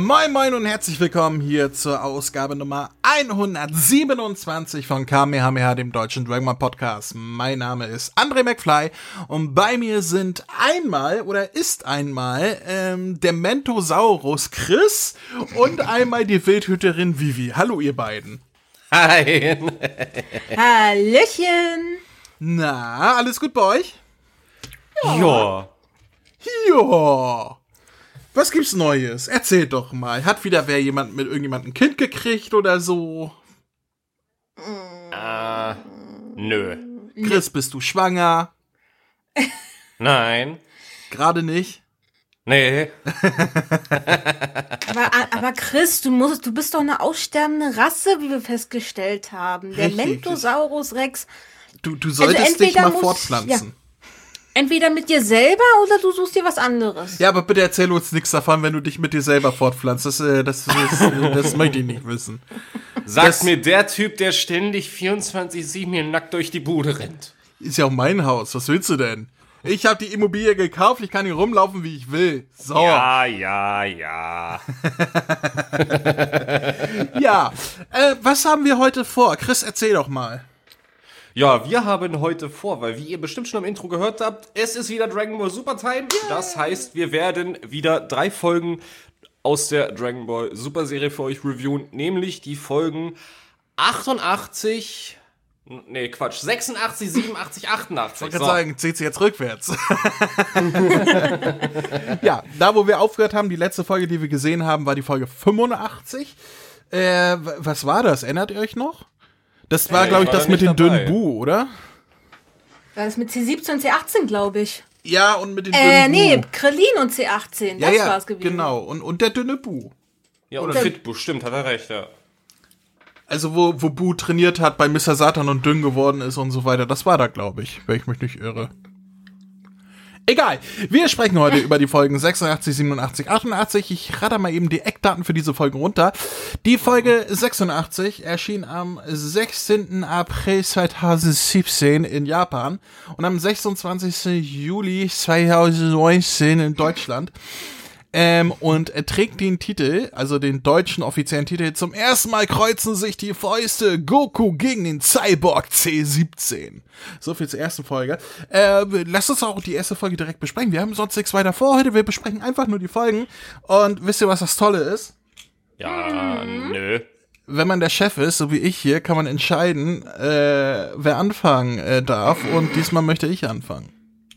Moin Moin und herzlich willkommen hier zur Ausgabe Nummer 127 von Kamehameha, dem deutschen Dragon Ball Podcast. Mein Name ist André McFly und bei mir sind ist einmal der Mentosaurus Chris und einmal die Wildhüterin Vivi. Hallo ihr beiden. Hi. Hallöchen. Na, alles gut bei euch? Ja. Ja. Was gibt's Neues? Erzählt doch mal. Hat wieder mit irgendjemandem ein Kind gekriegt oder so? Nö. Chris, bist du schwanger? Nein. Gerade nicht? Nee. Aber Chris, du bist doch eine aussterbende Rasse, wie wir festgestellt haben. Der Richtig. Mentosaurus Rex. Du solltest dich mal fortpflanzen. Ja, entweder mit dir selber oder du suchst dir was anderes. Ja, aber bitte erzähl uns nichts davon, wenn du dich mit dir selber fortpflanzt. Das möchte ich nicht wissen. Sagt mir der Typ, der ständig 24/7 hier nackt durch die Bude rennt. Ist ja auch mein Haus. Was willst du denn? Ich habe die Immobilie gekauft. Ich kann hier rumlaufen, wie ich will. So. Ja. Ja. Was haben wir heute vor? Chris, erzähl doch mal. Ja, wir haben heute vor, weil wie ihr bestimmt schon im Intro gehört habt, es ist wieder Dragon Ball Super Time. Yeah. Das heißt, wir werden wieder 3 Folgen aus der Dragon Ball Super Serie für euch reviewen, nämlich die Folgen 86, 86, 87, 88. Ich wollte sagen, zählt sie jetzt rückwärts. Ja, da wo wir aufgehört haben, die letzte Folge, die wir gesehen haben, war die Folge 85. Was war das? Erinnert ihr euch noch? Das war, glaube ich, das mit den dünnen Bu, oder? War das mit C17 und C18, glaube ich. Ja, und mit den dünnen Bu. Nee, Krillin und C18, das war es gewesen. Genau, und der dünne Bu. Ja, und Fitbu, stimmt, hat er recht, ja. Also, wo Bu trainiert hat, bei Mr. Satan und dünn geworden ist und so weiter. Das war da, glaube ich, wenn ich mich nicht irre. Egal, wir sprechen heute über die Folgen 86, 87, 88. Ich ratter mal eben die Eckdaten für diese Folgen runter. Die Folge 86 erschien am 16. April 2017 in Japan und am 26. Juli 2019 in Deutschland. Und er trägt den Titel, also den deutschen offiziellen Titel, zum ersten Mal kreuzen sich die Fäuste Goku gegen den Cyborg C17. So viel zur ersten Folge. Lasst uns auch die erste Folge direkt besprechen. Wir haben sonst nichts weiter vor heute. Wir besprechen einfach nur die Folgen. Und wisst ihr, was das Tolle ist? Ja, nö. Wenn man der Chef ist, so wie ich hier, kann man entscheiden, wer anfangen darf. Und diesmal möchte ich anfangen.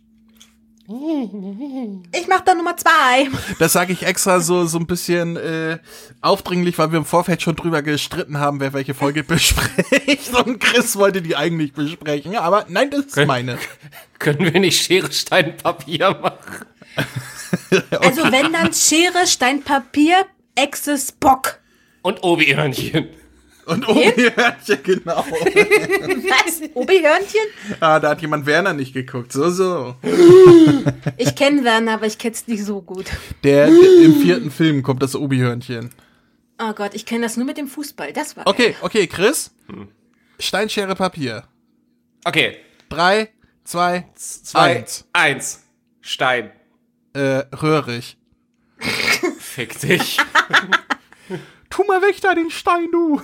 Ich mach da Nummer 2. Das sage ich extra so ein bisschen aufdringlich, weil wir im Vorfeld schon drüber gestritten haben, wer welche Folge bespricht. Und Chris wollte die eigentlich besprechen. Aber nein, das ist meine. Können wir nicht Schere, Stein, Papier machen? Also wenn dann Schere, Stein, Papier, Echse, Spock. Und Obi-Hörnchen. Und Obi-Hörnchen, genau. Was? Obi-Hörnchen? Ah, da hat jemand Werner nicht geguckt. So. Ich kenne Werner, aber ich kenn's nicht so gut. Im 4. Film kommt das Obi-Hörnchen. Oh Gott, ich kenne das nur mit dem Fußball. Das war Okay, Chris. Stein, Schere, Papier. Okay. 3, 2, 1. Stein. Röhrig. Fick dich. Tu mal weg da den Stein, du.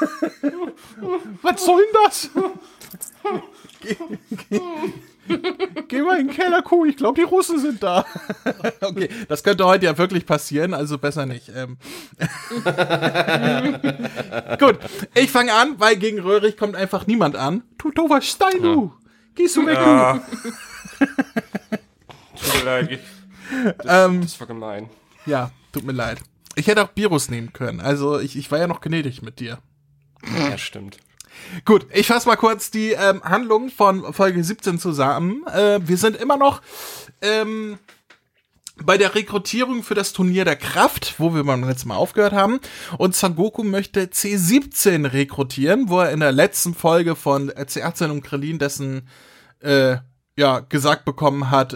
Was soll denn das? Geh mal in den Keller, Kuh. Ich glaube, die Russen sind da. Okay, das könnte heute ja wirklich passieren, also besser nicht. Gut, ich fange an, weil gegen Röhrig kommt einfach niemand an. Du doofer Stein, du. Gehst du weg, du. Tut mir leid. Das war gemein. Ja, tut mir leid. Ich hätte auch Virus nehmen können. Also ich war ja noch gnädig mit dir. Ja, stimmt. Gut, ich fasse mal kurz die Handlung von Folge 17 zusammen. Wir sind immer noch bei der Rekrutierung für das Turnier der Kraft, wo wir beim letzten Mal aufgehört haben. Und Son Goku möchte C17 rekrutieren, wo er in der letzten Folge von C18 und Krillin dessen gesagt bekommen hat,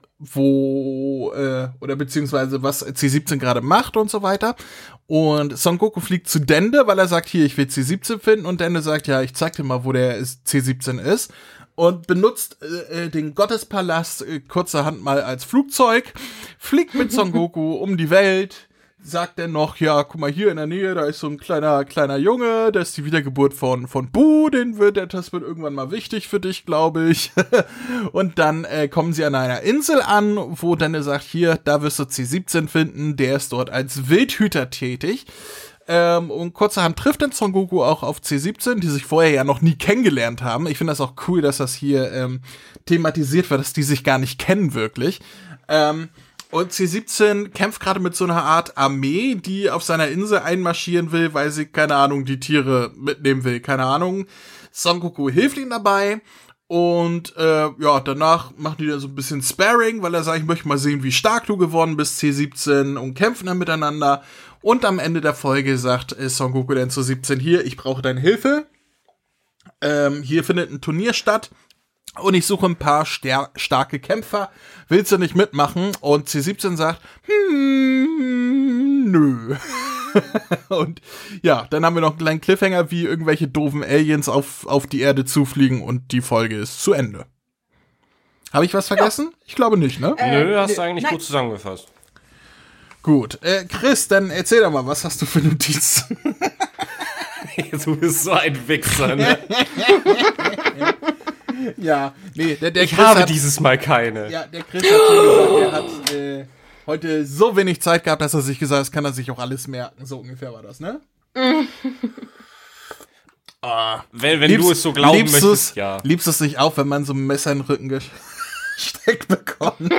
oder beziehungsweise was C17 gerade macht und so weiter. Und Son Goku fliegt zu Dende, weil er sagt, hier, ich will C17 finden. Und Dende sagt, ja, ich zeig dir mal, wo der C17 ist. Und benutzt den Gottespalast kurzerhand mal als Flugzeug, fliegt mit Son Goku um die Welt, sagt er noch, ja, guck mal, hier in der Nähe, da ist so ein kleiner Junge, das ist die Wiedergeburt von Bu, das wird irgendwann mal wichtig für dich, glaube ich. Und dann kommen sie an einer Insel an, wo dann sagt, hier, da wirst du C-17 finden, der ist dort als Wildhüter tätig. Und kurzerhand trifft dann Son Goku auch auf C-17, die sich vorher ja noch nie kennengelernt haben. Ich finde das auch cool, dass das hier thematisiert wird, dass die sich gar nicht kennen wirklich. Und C-17 kämpft gerade mit so einer Art Armee, die auf seiner Insel einmarschieren will, weil sie, keine Ahnung, die Tiere mitnehmen will. Keine Ahnung. Son Goku hilft ihnen dabei. Und danach machen die dann so ein bisschen Sparring, weil er sagt, ich möchte mal sehen, wie stark du geworden bist, C-17, und kämpfen dann miteinander. Und am Ende der Folge sagt Son Goku dann zu 17, hier, ich brauche deine Hilfe. Hier findet ein Turnier statt. Und ich suche ein paar starke Kämpfer. Willst du nicht mitmachen? Und C-17 sagt, nö. Und ja, dann haben wir noch einen kleinen Cliffhanger, wie irgendwelche doofen Aliens auf die Erde zufliegen und die Folge ist zu Ende. Habe ich was vergessen? Ja. Ich glaube nicht, ne? Nö, hast du eigentlich gut zusammengefasst. Gut. Chris, dann erzähl doch mal, was hast du für Notizen? Du bist so ein Wichser, ne? Ja, nee, der ich Chris habe hat, dieses Mal keine. Ja, der Chris hat schon gesagt, er hat heute so wenig Zeit gehabt, dass er sich gesagt hat, das kann er sich auch alles merken. So ungefähr war das, ne? Wenn du es so glauben möchtest, ja. Liebst du es nicht auch, wenn man so ein Messer in den Rücken gesteckt bekommt?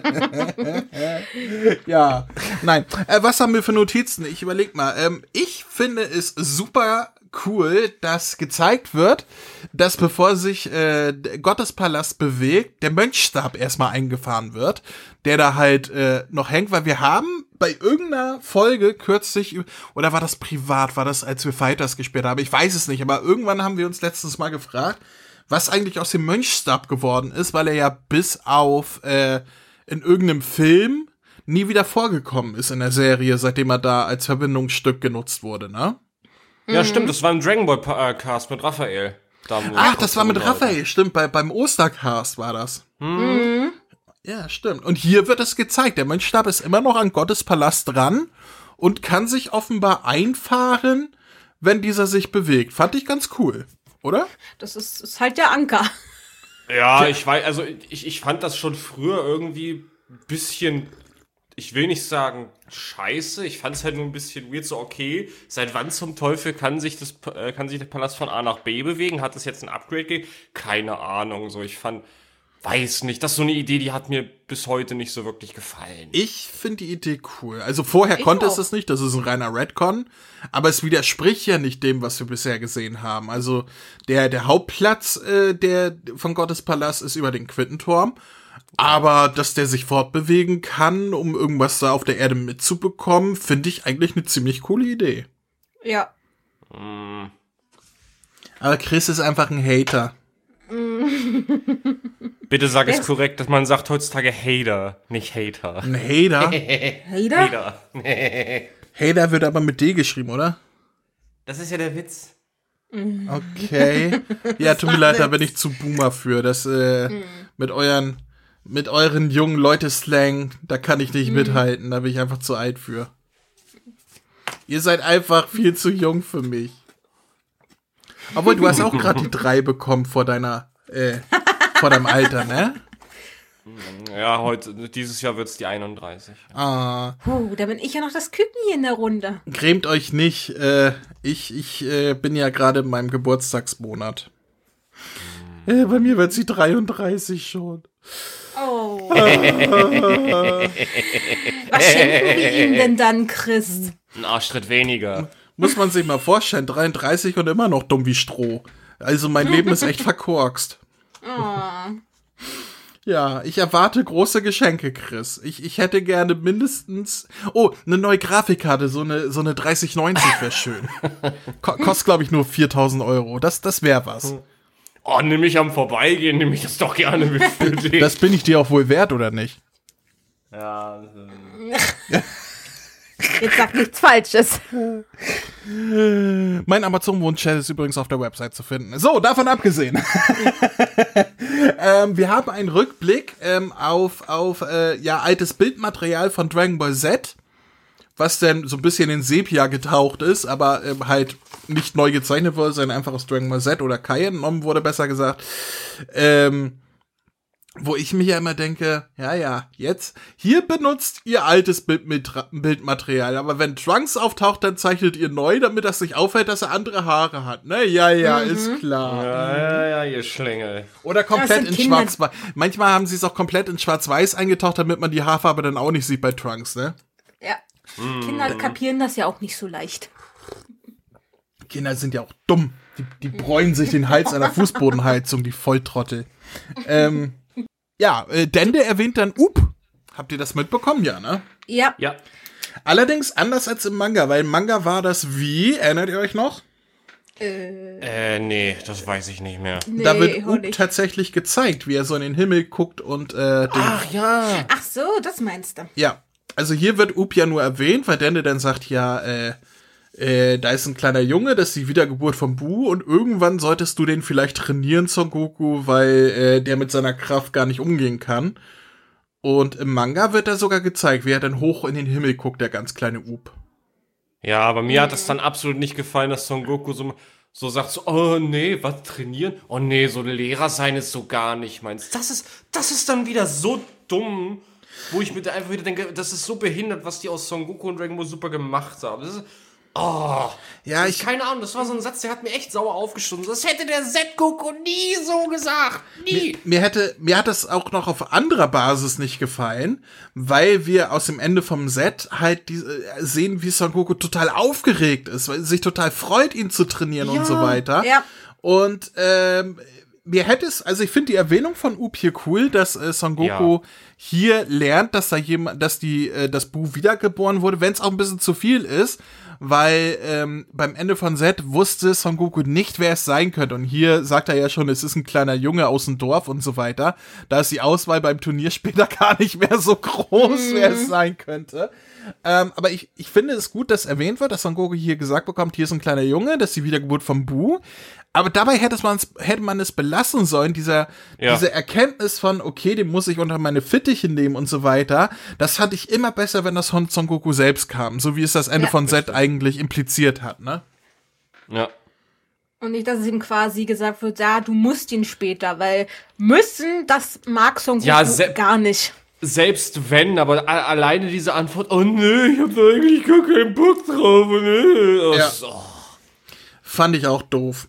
Ja, nein. Was haben wir für Notizen? Ich überleg mal. Ich finde es super cool, dass gezeigt wird, dass bevor sich Gottespalast bewegt, der Mönchstab erstmal eingefahren wird, der da halt noch hängt, weil wir haben bei irgendeiner Folge kürzlich, oder war das privat, war das, als wir Fighters gespielt haben, ich weiß es nicht, aber irgendwann haben wir uns letztens mal gefragt, was eigentlich aus dem Mönchstab geworden ist, weil er ja bis auf in irgendeinem Film nie wieder vorgekommen ist in der Serie, seitdem er da als Verbindungsstück genutzt wurde, ne? Ja, stimmt, das war ein Dragon Ball Cast mit Raphael. Ach, das war mit Raphael, stimmt, beim Ostercast war das. Mhm. Ja, stimmt. Und hier wird es gezeigt, der Mönchstab ist immer noch an Gottes Palast dran und kann sich offenbar einfahren, wenn dieser sich bewegt. Fand ich ganz cool, oder? Das ist halt der Anker. Ja, ich weiß, also ich fand das schon früher irgendwie ein bisschen, ich will nicht sagen scheiße, ich fand es halt nur ein bisschen weird, so okay, seit wann zum Teufel kann sich der Palast von A nach B bewegen? Hat es jetzt ein Upgrade gegeben? Keine Ahnung, so weiß nicht, das ist so eine Idee, die hat mir bis heute nicht so wirklich gefallen. Ich finde die Idee cool. Also vorher konnte es das nicht, das ist ein reiner Redcon, aber es widerspricht ja nicht dem, was wir bisher gesehen haben. Also der Hauptplatz von Gottes Palast ist über den Quittenturm, aber dass der sich fortbewegen kann, um irgendwas da auf der Erde mitzubekommen, finde ich eigentlich eine ziemlich coole Idee. Ja. Aber Chris ist einfach ein Hater. Bitte sag es korrekt, dass man sagt heutzutage Hater, nicht Hater. Ein Hater? Hater? Hater wird aber mit D geschrieben, oder? Das ist ja der Witz. Okay. Ja, tut mir leid, da bin ich zu Boomer für. Das mit euren jungen Leute-Slang, da kann ich nicht mithalten. Da bin ich einfach zu alt für. Ihr seid einfach viel zu jung für mich. Obwohl, du hast auch gerade die 3 bekommen vor deinem Alter, ne? Ja, dieses Jahr wird's die 31. Ah. Da bin ich ja noch das Küken hier in der Runde. Grämt euch nicht. Ich bin ja gerade in meinem Geburtstagsmonat. Bei mir wird sie 33 schon. Oh. Was schenken wir ihm denn dann, Chris? Ein Arschtritt weniger. Muss man sich mal vorstellen, 33 und immer noch dumm wie Stroh. Also mein Leben ist echt verkorkst. Oh. Ja, ich erwarte große Geschenke, Chris. Ich hätte gerne mindestens... Oh, eine neue Grafikkarte, so eine 3090 wäre schön. Kostet, glaube ich, nur 4.000 €. Das wäre was. Oh, nimm mich am Vorbeigehen, nimm ich das doch gerne mit für dich. Das bin ich dir auch wohl wert, oder nicht? Ja, Jetzt sag nichts Falsches. Mein Amazon-Wunsch-Chat ist übrigens auf der Website zu finden. So, davon abgesehen. Wir haben einen Rückblick auf altes Bildmaterial von Dragon Ball Z was denn so ein bisschen in Sepia getaucht ist, aber halt nicht neu gezeichnet wurde, sondern einfach aus Dragon Ball Z oder Kai entnommen wurde, besser gesagt. Wo ich mir ja immer denke, ja, jetzt, hier benutzt ihr altes Bildmaterial, aber wenn Trunks auftaucht, dann zeichnet ihr neu, damit das nicht auffällt, dass er andere Haare hat, ne? Ja, ist klar. Ja, ihr Schlingel. Oder komplett in Kinder. Schwarz-Weiß. Manchmal haben sie es auch komplett in Schwarz-Weiß eingetaucht, damit man die Haarfarbe dann auch nicht sieht bei Trunks, ne? Ja. Kinder kapieren das ja auch nicht so leicht. Kinder sind ja auch dumm. Die bräunen sich den Hals an der Fußbodenheizung, die Volltrottel. Dende erwähnt dann Up. Habt ihr das mitbekommen? Ja, ne? Ja. Ja. Allerdings anders als im Manga, weil im Manga war das wie, erinnert ihr euch noch? Nee, das weiß ich nicht mehr. Nee, Da wird auch Up nicht. tatsächlich gezeigt, wie er so in den Himmel guckt und Ach ja. Ach so, das meinst du. ja, also hier wird Up ja nur erwähnt, weil Dende dann sagt, ja, da ist ein kleiner Junge, das ist die Wiedergeburt von Bu und irgendwann solltest du den vielleicht trainieren, Son Goku, weil der mit seiner Kraft gar nicht umgehen kann. Und im Manga wird da sogar gezeigt, wie er dann hoch in den Himmel guckt, der ganz kleine Up. Ja, aber mir hat es dann absolut nicht gefallen, dass Son Goku so sagt, so, oh nee, was trainieren? Oh nee, so Lehrer sein ist so gar nicht meins. Das ist dann wieder so dumm, wo ich mir einfach wieder denke, das ist so behindert, was die aus Son Goku und Dragon Ball Super gemacht haben. Das ist, Ja, keine Ahnung, das war so ein Satz, der hat mir echt sauer aufgestoßen. Das hätte der Z-Goku nie so gesagt. Nie. Mir hat das auch noch auf anderer Basis nicht gefallen, weil wir aus dem Ende vom Set halt sehen, wie Son Goku total aufgeregt ist, weil er sich total freut, ihn zu trainieren und so weiter. Ja. Und mir hätte es, also ich finde die Erwähnung von Up hier cool, dass Son Goku hier lernt, dass dass Bu wiedergeboren wurde, wenn es auch ein bisschen zu viel ist, weil beim Ende von Z wusste Son Goku nicht, wer es sein könnte. Und hier sagt er ja schon, es ist ein kleiner Junge aus dem Dorf und so weiter. Da ist die Auswahl beim Turnier später gar nicht mehr so groß, wer es sein könnte. Aber ich finde es gut, dass erwähnt wird, dass Son Goku hier gesagt bekommt, hier ist ein kleiner Junge, das ist die Wiedergeburt von Bu. Aber dabei hätte man es belassen sollen, diese Erkenntnis von, okay, den muss ich unter meine Fittiche nehmen und so weiter. Das fand ich immer besser, wenn das von Son Goku selbst kam, so wie es das Ende von Z eigentlich impliziert hat, ne? Ja. Und nicht, dass es ihm quasi gesagt wird, ja, du musst ihn später, weil müssen, das mag Son Goku Ja, gar nicht. Selbst wenn, aber alleine diese Antwort, oh nee, ich hab da eigentlich gar keinen Bock drauf. Nee. Ja. Fand ich auch doof.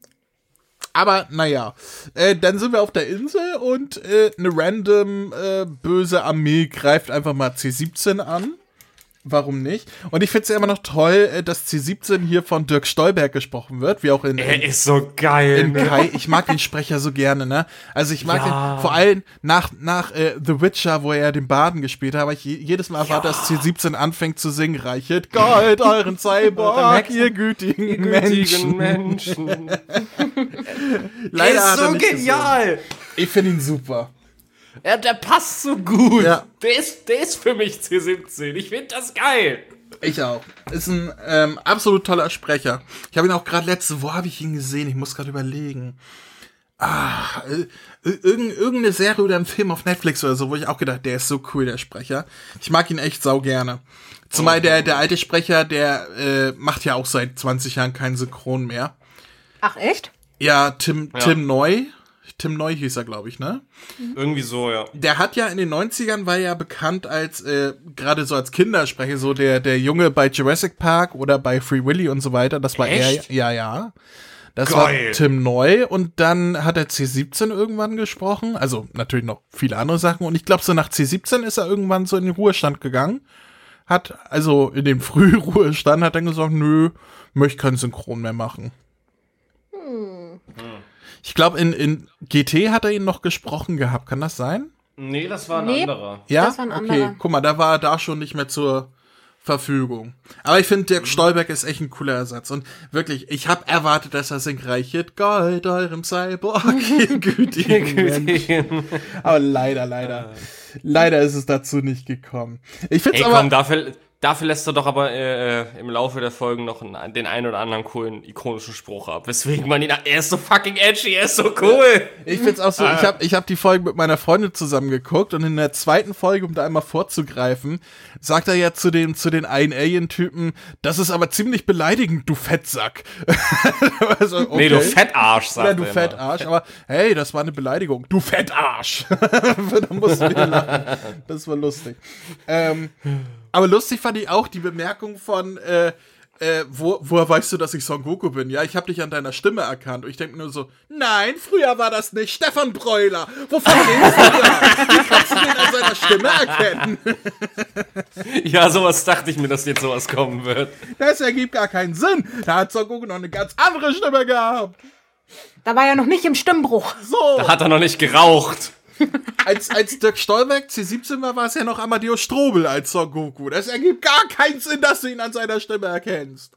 Aber naja, dann sind wir auf der Insel und eine random böse Armee greift einfach mal C-17 an. Warum nicht? Und ich finde es ja immer noch toll, dass C-17 hier von Dirk Stolberg gesprochen wird, wie auch Er ist so geil. in Kai. Ich mag den Sprecher so gerne, ne? Also ich mag den vor allem nach The Witcher, wo er den Baden gespielt hat, aber ich jedes Mal erwarte, dass C-17 anfängt zu singen, reichet Gold euren Cyborg, ihr gütigen Menschen. Leider Er hat ist er so nicht genial. gesungen. Ich finde ihn super. Ja, der passt so gut. Ja. Der ist für mich C17. Ich finde das geil. Ich auch. Ist ein absolut toller Sprecher. Ich habe ihn auch gerade wo habe ich ihn gesehen? Ich muss gerade überlegen. Irgendeine Serie oder ein Film auf Netflix oder so, wo ich auch gedacht, der ist so cool, der Sprecher. Ich mag ihn echt sau gerne. Zumal der alte Sprecher, der macht ja auch seit 20 Jahren keinen Synchron mehr. Ach, echt? Ja, Tim Neu. Tim Neu hieß er, glaube ich, ne? Irgendwie so, ja. Der hat ja in den 90ern war ja bekannt als, gerade so als Kindersprecher, so der Junge bei Jurassic Park oder bei Free Willy und so weiter. Das war Echt? er, ja. Das Geil. war Tim Neu und dann hat er C-17 irgendwann gesprochen. Also natürlich noch viele andere Sachen. Und ich glaube, so nach C-17 ist er irgendwann so in den Ruhestand gegangen. Also in den Frühruhestand, hat dann gesagt, nö, möchte keinen Synchron mehr machen. Ich glaube, in GT hat er ihn noch gesprochen gehabt. Kann das sein? Nee, das war ein Nee. anderer. Ja? Das war ein okay, anderer. guck mal, da war er da schon nicht mehr zur Verfügung. Aber ich finde, Dirk Stolberg ist echt ein cooler Ersatz. Und wirklich, ich habe erwartet, dass er singt, reichet Gold eurem Cyborg, ihr gütigen Menschen. Aber leider ist es dazu nicht gekommen. Ich find's Ey, aber... komm, Dafür lässt er doch aber im Laufe der Folgen noch den einen oder anderen coolen, ikonischen Spruch ab. Weswegen man ihn... Er ist so fucking edgy, er ist so cool. Ich find's auch so, ich hab die Folge mit meiner Freundin zusammen geguckt und in der zweiten Folge, um da einmal vorzugreifen, sagt er ja zu den einen Alien-Typen, das ist aber ziemlich beleidigend, du Fettsack. Also, okay. Nee, du Fettarsch, sagt er. Ja, du Fettarsch, aber hey, das war eine Beleidigung. Du Fettarsch. Da mussten wir lachen. Das war lustig. Aber lustig fand ich auch die Bemerkung von, woher weißt du, dass ich Son Goku bin? Ja, ich habe dich an deiner Stimme erkannt. Und ich denke mir nur so, nein, früher war das nicht Stefan Breuler. Wovon redest du da? Wie kannst du den an seiner Stimme erkennen? Ja, sowas dachte ich mir, dass jetzt sowas kommen wird. Das ergibt gar keinen Sinn. Da hat Son Goku noch eine ganz andere Stimme gehabt. Da war er noch nicht im Stimmbruch. So. Da hat er noch nicht geraucht. Als Dirk Stolberg C17 war es ja noch Amadeus Strobel als Son Goku. Das ergibt gar keinen Sinn, dass du ihn an seiner Stimme erkennst.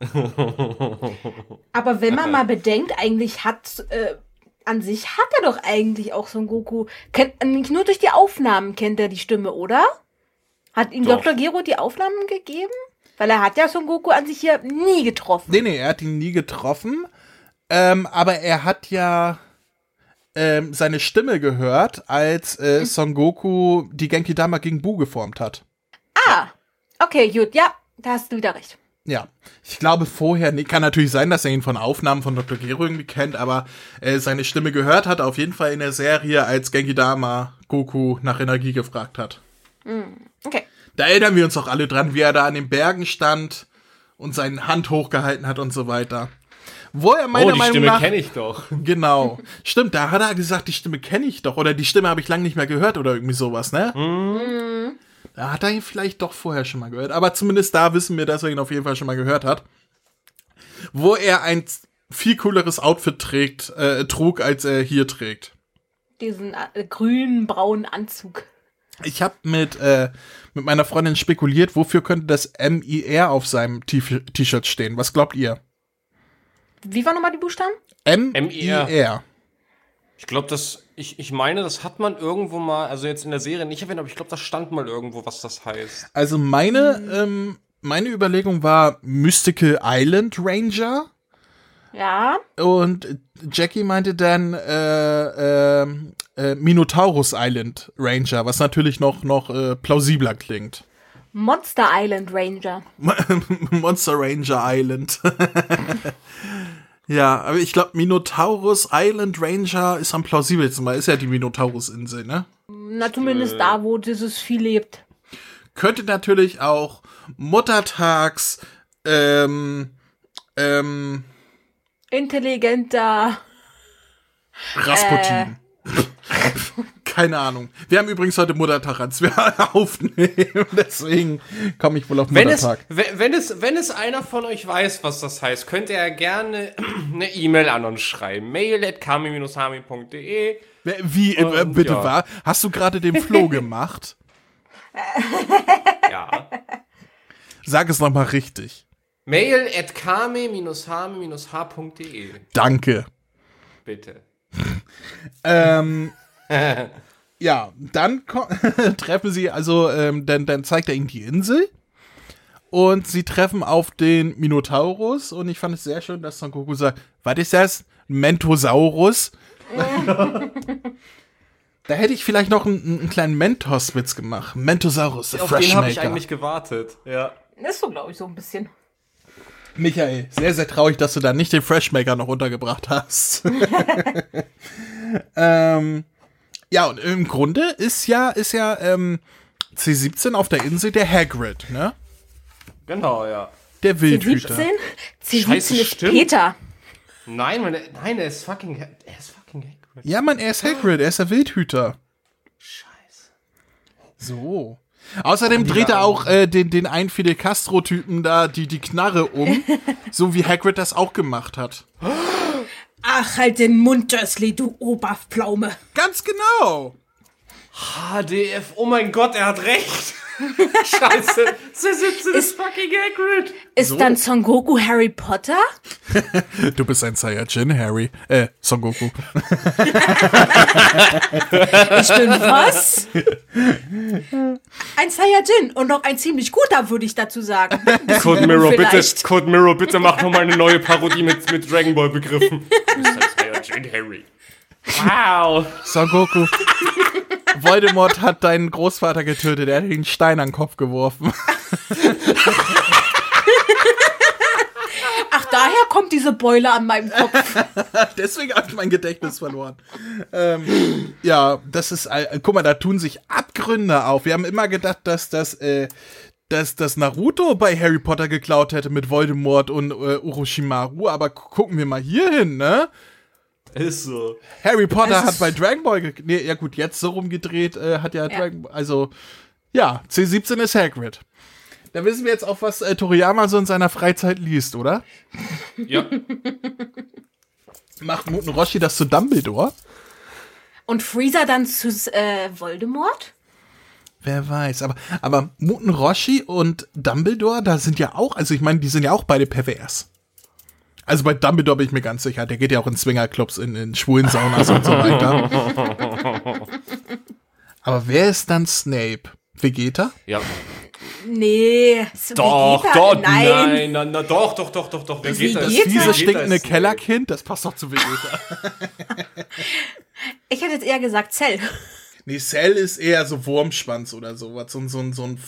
Aber wenn man mal bedenkt, eigentlich an sich hat er doch eigentlich auch Son Goku. Nicht nur durch die Aufnahmen kennt er die Stimme, oder? Hat ihm Doch. Dr. Gero die Aufnahmen gegeben? Weil er hat ja Son Goku an sich hier nie getroffen. Nee, er hat ihn nie getroffen. Aber er hat ja seine Stimme gehört, als Son Goku die Genki Dama gegen Buu geformt hat. Ah, okay, gut, ja, da hast du wieder recht. Ja, ich glaube vorher, kann natürlich sein, dass er ihn von Aufnahmen von Dr. Gero irgendwie kennt, aber seine Stimme gehört hat, auf jeden Fall in der Serie, als Genki Dama Goku nach Energie gefragt hat. Okay. Da erinnern wir uns auch alle dran, wie er da an den Bergen stand und seine Hand hochgehalten hat und so weiter. Wo er meiner die Meinung Stimme nach, kenne ich doch. Genau. Stimmt, da hat er gesagt, die Stimme kenne ich doch. Oder die Stimme habe ich lange nicht mehr gehört oder irgendwie sowas, ne? Da hat er ihn vielleicht doch vorher schon mal gehört. Aber zumindest da wissen wir, dass er ihn auf jeden Fall schon mal gehört hat. Wo er ein viel cooleres Outfit trug, als er hier trägt. Diesen grün-braunen Anzug. Ich habe mit meiner Freundin spekuliert, wofür könnte das MIR auf seinem T-Shirt stehen. Was glaubt ihr? Wie war nochmal die Buchstaben? MIR. Ich glaube, ich meine, das hat man irgendwo mal, also jetzt in der Serie nicht erwähnt, aber ich glaube, das stand mal irgendwo, was das heißt. Also meine Überlegung war Mystical Island Ranger. Ja. Und Jackie meinte dann Minotaurus Island Ranger, was natürlich noch plausibler klingt. Monster Island Ranger. Monster Ranger Island. Ja, aber ich glaube, Minotaurus Island Ranger ist am plausibelsten, weil ist ja die Minotaurus-Insel, ne? Na, zumindest da, wo dieses Vieh lebt. Könnte natürlich auch Muttertags, Intelligenter. Rasputin. Keine Ahnung. Wir haben übrigens heute Muttertag, als wir aufnehmen. Deswegen komme ich wohl auf Muttertag. Wenn es einer von euch weiß, was das heißt, könnt ihr ja gerne eine E-Mail an uns schreiben. mail@kami-hami.de. Wie, bitte ja. wahr? Hast du gerade den Flo gemacht? Ja. Sag es nochmal richtig. mail@kami-hami-h.de. Danke. Bitte. Ja, dann treffen sie, also, dann zeigt er ihnen die Insel und sie treffen auf den Minotaurus und ich fand es sehr schön, dass Son Goku sagt, was ist das? Mentosaurus? Da hätte ich vielleicht noch einen kleinen Mentos-Witz gemacht. Mentosaurus, the Auf den habe ich Freshmaker. eigentlich gewartet. Ja. Das ist so, glaube ich, so ein bisschen. Michael, sehr, sehr traurig, dass du da nicht den Freshmaker noch untergebracht hast. Ja, und im Grunde ist ja C17 auf der Insel der Hagrid, ne? Genau, ja. Der Wildhüter. C17 Scheiße, ist stimmt. Peter. Nein, er ist fucking Hagrid. Ja, Mann, er ist Hagrid, er ist der Wildhüter. Scheiße. So. Außerdem dreht er auch den einen Fidel Castro-Typen da die Knarre um, so wie Hagrid das auch gemacht hat. Ach, halt den Mund, Dursley, du Oberpflaume. Ganz genau. HDF, oh mein Gott, er hat recht. Scheiße, C17 ist fucking Hagrid. Ist dann Son Goku Harry Potter? Du bist ein Saiyajin, Harry. Son Goku. Ich bin was? Ein Saiyajin und noch ein ziemlich guter, würde ich dazu sagen. Code Mirror, Vielleicht. bitte mach nochmal eine neue Parodie mit Dragon Ball Begriffen. Du bist ein Saiyajin, Harry. Wow. Son Goku. Voldemort hat deinen Großvater getötet. Er hat den Stein an den Kopf geworfen. Ach, daher kommt diese Beule an meinem Kopf. Deswegen habe ich mein Gedächtnis verloren. Ja, das ist, guck mal, da tun sich Abgründe auf. Wir haben immer gedacht, dass das Naruto bei Harry Potter geklaut hätte mit Voldemort und Orochimaru, aber gucken wir mal hier hin, ne? Ist so. Harry Potter hat bei Dragon Ball, nee, ja gut, jetzt so rumgedreht, hat ja Dragon Ball, also, ja, C17 ist Hagrid. Da wissen wir jetzt auch, was Toriyama so in seiner Freizeit liest, oder? Ja. Macht Muten Roshi das zu Dumbledore? Und Freezer dann zu Voldemort? Wer weiß, aber Muten Roshi und Dumbledore, da sind ja auch, also ich meine, die sind ja auch beide pervers. Also bei Dumbledore bin ich mir ganz sicher, der geht ja auch in Swingerclubs, in schwulen Saunas und so weiter. Aber wer ist dann Snape? Vegeta? Ja. Nee. Doch, Vegeta? doch, Nein. nein, doch. Vegeta Das ist fiese, stinkende Snape. Kellerkind, das passt doch zu Vegeta. Ich hätte jetzt eher gesagt Cell. Nee, Cell ist eher so Wurmschwanz oder sowas, so ein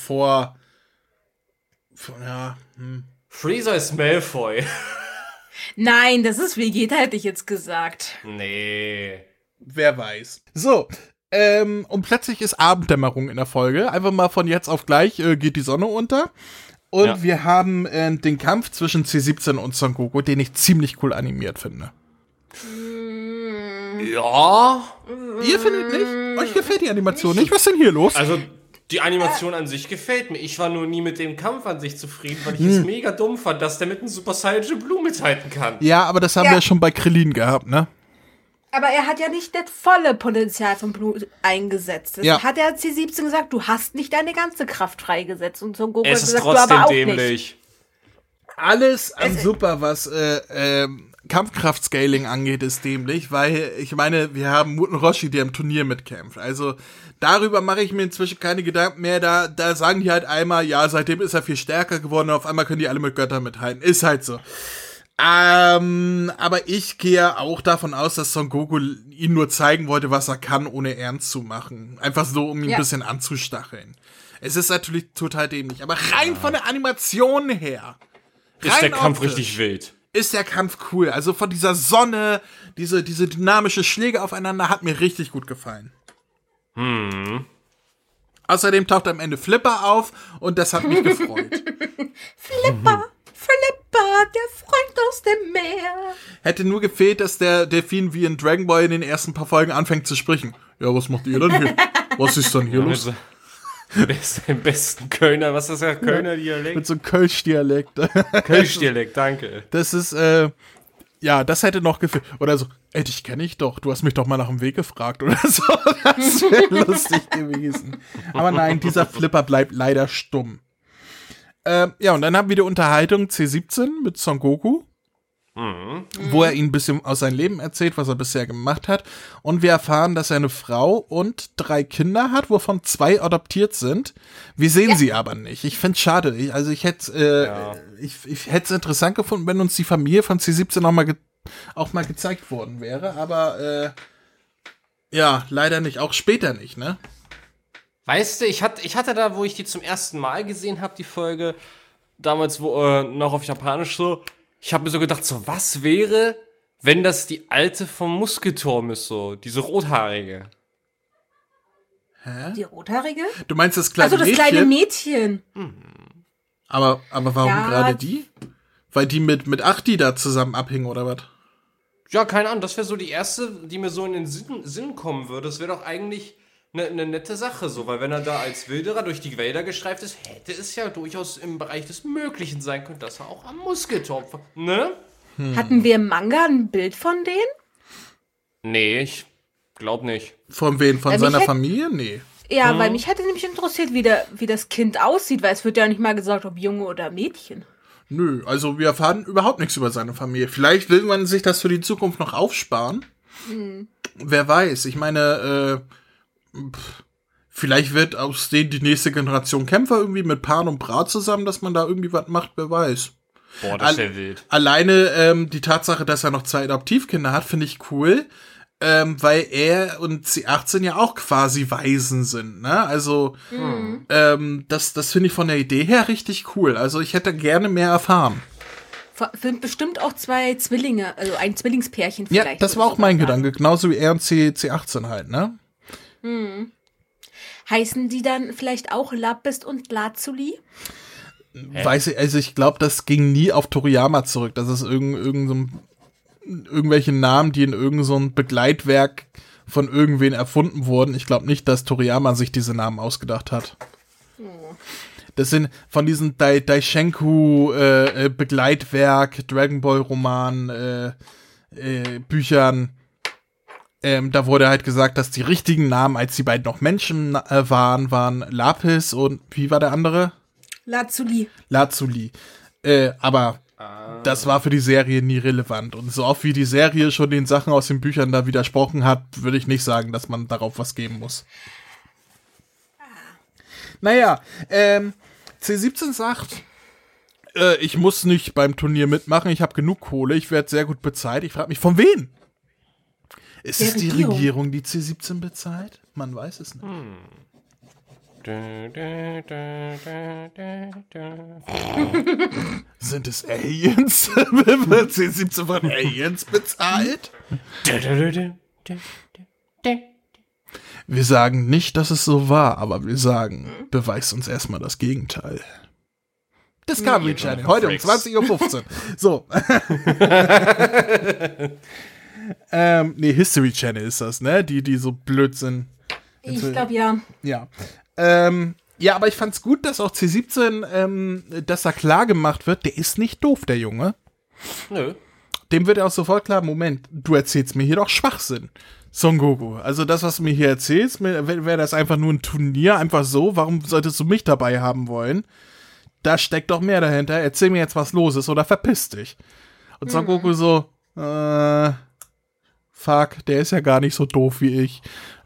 ja, Freezer ist Malfoy. Nein, das ist Vegeta, hätte ich jetzt gesagt. Nee. wer weiß. So, und plötzlich ist Abenddämmerung in der Folge. Einfach mal von jetzt auf gleich geht die Sonne unter. Und wir haben den Kampf zwischen C17 und Son Goku, den ich ziemlich cool animiert finde. Ja. Ihr findet nicht? Euch gefällt die Animation nicht? Was ist denn hier los? Also, die Animation an sich gefällt mir. Ich war nur nie mit dem Kampf an sich zufrieden, weil ich es mega dumm fand, dass der mit einem Super Saiyan Blue mithalten kann. Ja, aber das haben wir schon bei Krillin gehabt, ne? Aber er hat ja nicht das volle Potenzial von Blut eingesetzt. Das hat er C17 gesagt, du hast nicht deine ganze Kraft freigesetzt. Und Son Goku hat Es ist gesagt, trotzdem du aber auch dämlich. nicht. Alles an super, was Kampfkraft-Scaling angeht, ist dämlich, weil, ich meine, wir haben Muten Roshi, der im Turnier mitkämpft. Also, darüber mache ich mir inzwischen keine Gedanken mehr. Da sagen die halt einmal, ja, seitdem ist er viel stärker geworden und auf einmal können die alle mit Göttern mithalten. Ist halt so. Aber ich gehe auch davon aus, dass Son Goku ihm nur zeigen wollte, was er kann, ohne ernst zu machen. Einfach so, um ihn ein bisschen anzustacheln. Es ist natürlich total dämlich, aber rein von der Animation her Ist der Kampf optisch richtig wild. ist der Kampf cool. Also von dieser Sonne, diese dynamische Schläge aufeinander hat mir richtig gut gefallen. Außerdem taucht am Ende Flipper auf und das hat mich gefreut. Flipper, der Freund aus dem Meer. Hätte nur gefehlt, dass der Delfin wie in Dragon Ball in den ersten paar Folgen anfängt zu sprechen. Ja, was macht ihr denn hier? Was ist denn hier los? Der ist im besten Kölner, was ist das, Kölner Mit Dialekt? so einem Kölsch-Dialekt. Kölsch-Dialekt, danke. Das ist, ja, das hätte noch gefehlt. Oder so, ey, dich kenne ich doch, du hast mich doch mal nach dem Weg gefragt oder so. Das wäre lustig gewesen. Aber nein, dieser Flipper bleibt leider stumm. Ja, und dann haben wir die Unterhaltung C17 mit Son Goku, wo er ihm ein bisschen aus seinem Leben erzählt, was er bisher gemacht hat. Und wir erfahren, dass er eine Frau und 3 Kinder hat, wovon 2 adoptiert sind. Wir sehen sie aber nicht. Ich find's schade. Ich hätte ich hätte es interessant gefunden, wenn uns die Familie von C17 auch mal gezeigt worden wäre. Aber ja, leider nicht. Auch später nicht, ne? Weißt du, ich hatte da, wo ich die zum ersten Mal gesehen habe, die Folge, damals wo noch auf Japanisch so, ich habe mir so gedacht, so, was wäre, wenn das die alte vom Muskelturm ist, so, diese rothaarige? Die Rothaarige? Du meinst das kleine Also das Mädchen? kleine Mädchen. Aber warum Ja. gerade die? Weil die mit Achti da zusammen abhingen, oder was? Ja, keine Ahnung, das wäre so die erste, die mir so in den Sinn kommen würde. Das wäre doch eigentlich eine nette Sache, so, weil wenn er da als Wilderer durch die Wälder gestreift ist, hätte es ja durchaus im Bereich des Möglichen sein können, dass er auch am Muskelturm, ne? Hatten wir im Manga ein Bild von denen? Nee, ich glaub nicht. Von wen? Von mich seiner hätt- Familie? Nee. Ja, weil mich hätte nämlich interessiert, wie das Kind aussieht, weil es wird ja nicht mal gesagt, ob Junge oder Mädchen. Nö, also wir erfahren überhaupt nichts über seine Familie. Vielleicht will man sich das für die Zukunft noch aufsparen. Wer weiß, ich meine, vielleicht wird aus denen die nächste Generation Kämpfer irgendwie mit Pan und Bra zusammen, dass man da irgendwie was macht, wer weiß. Boah, das ist ja wild. Alleine die Tatsache, dass er noch 2 Adoptivkinder hat, finde ich cool, weil er und C18 ja auch quasi Waisen sind, ne? Also, das finde ich von der Idee her richtig cool. Also, ich hätte gerne mehr erfahren. Sind bestimmt auch 2 Zwillinge, also ein Zwillingspärchen Ja, vielleicht. das war auch mein Gedanke, genauso wie er und C18 halt, ne? Heißen die dann vielleicht auch Lapis und Lazuli? Weiß ich, also ich glaube, das ging nie auf Toriyama zurück. Das ist irgendwelche Namen, die in irgend so ein Begleitwerk von irgendwen erfunden wurden. Ich glaube nicht, dass Toriyama sich diese Namen ausgedacht hat. Das sind von diesen Daishenku Begleitwerk, Dragon Ball Roman, Büchern. Da wurde halt gesagt, dass die richtigen Namen, als die beiden noch Menschen waren Lapis und wie war der andere? Lazuli. Aber das war für die Serie nie relevant. Und so oft wie die Serie schon den Sachen aus den Büchern da widersprochen hat, würde ich nicht sagen, dass man darauf was geben muss. Naja, C17 sagt, ich muss nicht beim Turnier mitmachen, ich habe genug Kohle, ich werde sehr gut bezahlt. Ich frage mich, von wem? Ist es die Regierung, die C17 bezahlt? Man weiß es nicht. Sind es Aliens? Wird C17 von Aliens bezahlt? Wir sagen nicht, dass es so war, aber wir sagen, beweist uns erstmal das Gegenteil. Discovery Channel, heute um 20:15 Uhr. So. Nee, History Channel ist das, ne? Die so blöd sind. Ich glaube, ja. Ja. Ja, aber ich fand's gut, dass auch C17, dass da klar gemacht wird, der ist nicht doof, der Junge. Nö. Dem wird ja auch sofort klar, Moment, du erzählst mir hier doch Schwachsinn. Son Goku, also das, was du mir hier erzählst, wäre das einfach nur ein Turnier, einfach so, warum solltest du mich dabei haben wollen? Da steckt doch mehr dahinter, erzähl mir jetzt, was los ist, oder verpiss dich. Und Son Goku so, fuck, der ist ja gar nicht so doof wie ich.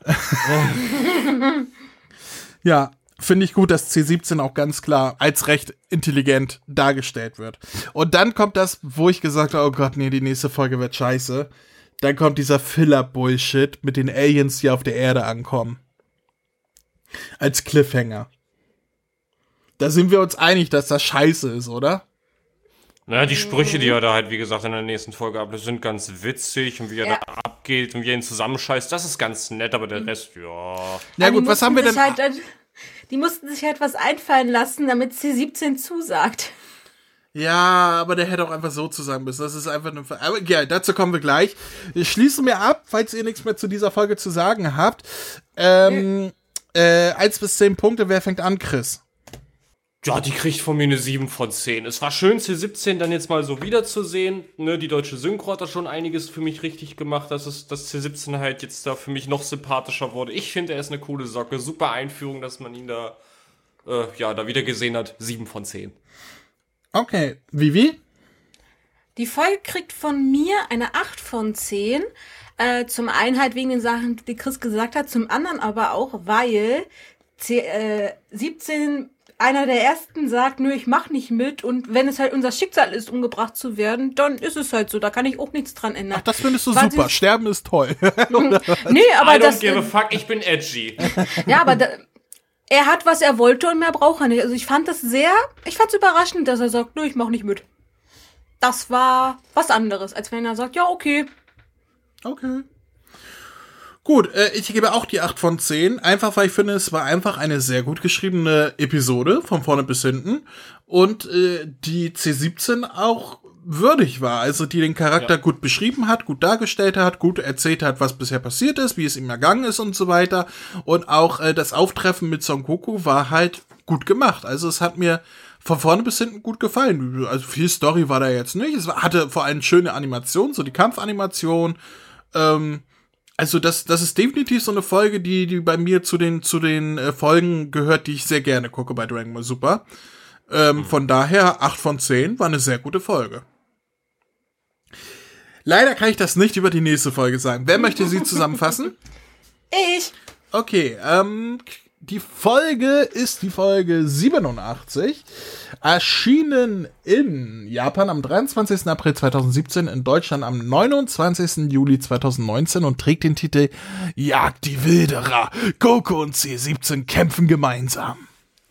Ja, finde ich gut, dass C17 auch ganz klar als recht intelligent dargestellt wird. Und dann kommt das, wo ich gesagt habe, oh Gott, nee, die nächste Folge wird scheiße. Dann kommt dieser Filler-Bullshit mit den Aliens, die auf der Erde ankommen. Als Cliffhanger. Da sind wir uns einig, dass das scheiße ist, oder? Naja, die Sprüche, die er da halt, wie gesagt, in der nächsten Folge ab, das sind ganz witzig und wie er da abgeht und wie er ihn zusammenscheißt, das ist ganz nett, aber der Rest, ja. Ja gut, was haben wir denn? Die mussten sich halt was einfallen lassen, damit C17 zusagt. Ja, aber der hätte auch einfach so zu sagen müssen. Das ist einfach eine... Aber ja, dazu kommen wir gleich. Ich schließe mir ab, falls ihr nichts mehr zu dieser Folge zu sagen habt. 1 bis 10 Punkte, wer fängt an, Chris? Ja, die kriegt von mir eine 7 von 10. Es war schön, C17 dann jetzt mal so wiederzusehen. Ne, die deutsche Synchro hat da schon einiges für mich richtig gemacht, dass C17 halt jetzt da für mich noch sympathischer wurde. Ich finde, er ist eine coole Socke. Super Einführung, dass man ihn da, da wieder gesehen hat. 7 von 10. Okay, Vivi? Die Folge kriegt von mir eine 8 von 10. Zum einen halt wegen den Sachen, die Chris gesagt hat, zum anderen aber auch, weil 17 einer der ersten sagt, nö, ich mach nicht mit und wenn es halt unser Schicksal ist, umgebracht zu werden, dann ist es halt so, da kann ich auch nichts dran ändern. Ach, das findest du super, Sterben ist toll. Nee, aber I don't give a fuck, ich bin edgy. Ja, aber er hat, was er wollte und mehr braucht er nicht. Also ich fand's überraschend, dass er sagt, nö, ich mach nicht mit. Das war was anderes, als wenn er sagt, ja, okay. Okay. Gut, ich gebe auch die 8 von 10, einfach weil ich finde, es war einfach eine sehr gut geschriebene Episode, von vorne bis hinten, und die C17 auch würdig war, also die den Charakter gut beschrieben hat, gut dargestellt hat, gut erzählt hat, was bisher passiert ist, wie es ihm ergangen ist und so weiter, und auch das Auftreffen mit Son Goku war halt gut gemacht, also es hat mir von vorne bis hinten gut gefallen, also viel Story war da jetzt nicht, es hatte vor allem schöne Animationen, so die Kampfanimation, Also das ist definitiv so eine Folge, die bei mir zu den Folgen gehört, die ich sehr gerne gucke bei Dragon Ball Super. Von daher 8 von 10 war eine sehr gute Folge. Leider kann ich das nicht über die nächste Folge sagen. Wer möchte sie zusammenfassen? Ich. Okay, die Folge ist die Folge 87, erschienen in Japan am 23. April 2017, in Deutschland am 29. Juli 2019 und trägt den Titel Jagd die Wilderer. Goku und C17 kämpfen gemeinsam.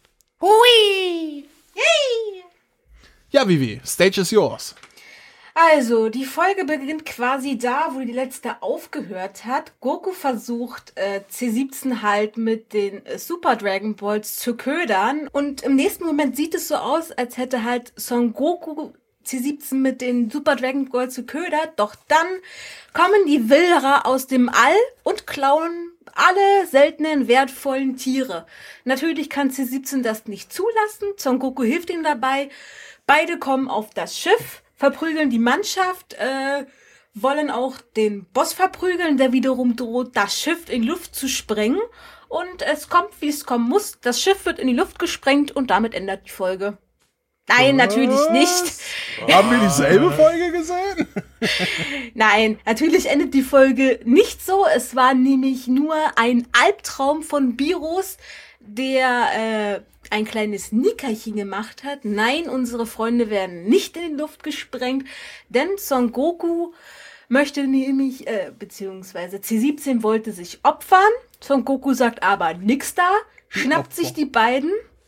Hui! Yay! Ja, Vivi, stage is yours. Also, die Folge beginnt quasi da, wo die letzte aufgehört hat. Goku versucht, C17 halt mit den Super Dragon Balls zu ködern. Und im nächsten Moment sieht es so aus, als hätte halt Son Goku C17 mit den Super Dragon Balls geködert. Doch dann kommen die Wilderer aus dem All und klauen alle seltenen, wertvollen Tiere. Natürlich kann C17 das nicht zulassen. Son Goku hilft ihm dabei. Beide kommen auf das Schiff, verprügeln die Mannschaft, wollen auch den Boss verprügeln, der wiederum droht, das Schiff in die Luft zu sprengen. Und es kommt, wie es kommen muss. Das Schiff wird in die Luft gesprengt und damit endet die Folge. Nein, natürlich nicht. Haben wir dieselbe Folge gesehen? Nein, natürlich endet die Folge nicht so. Es war nämlich nur ein Albtraum von Biros, der ein kleines Nickerchen gemacht hat. Nein, unsere Freunde werden nicht in die Luft gesprengt, denn Son Goku möchte nämlich, beziehungsweise C17 wollte sich opfern. Son Goku sagt aber nix da, schnappt sich die beiden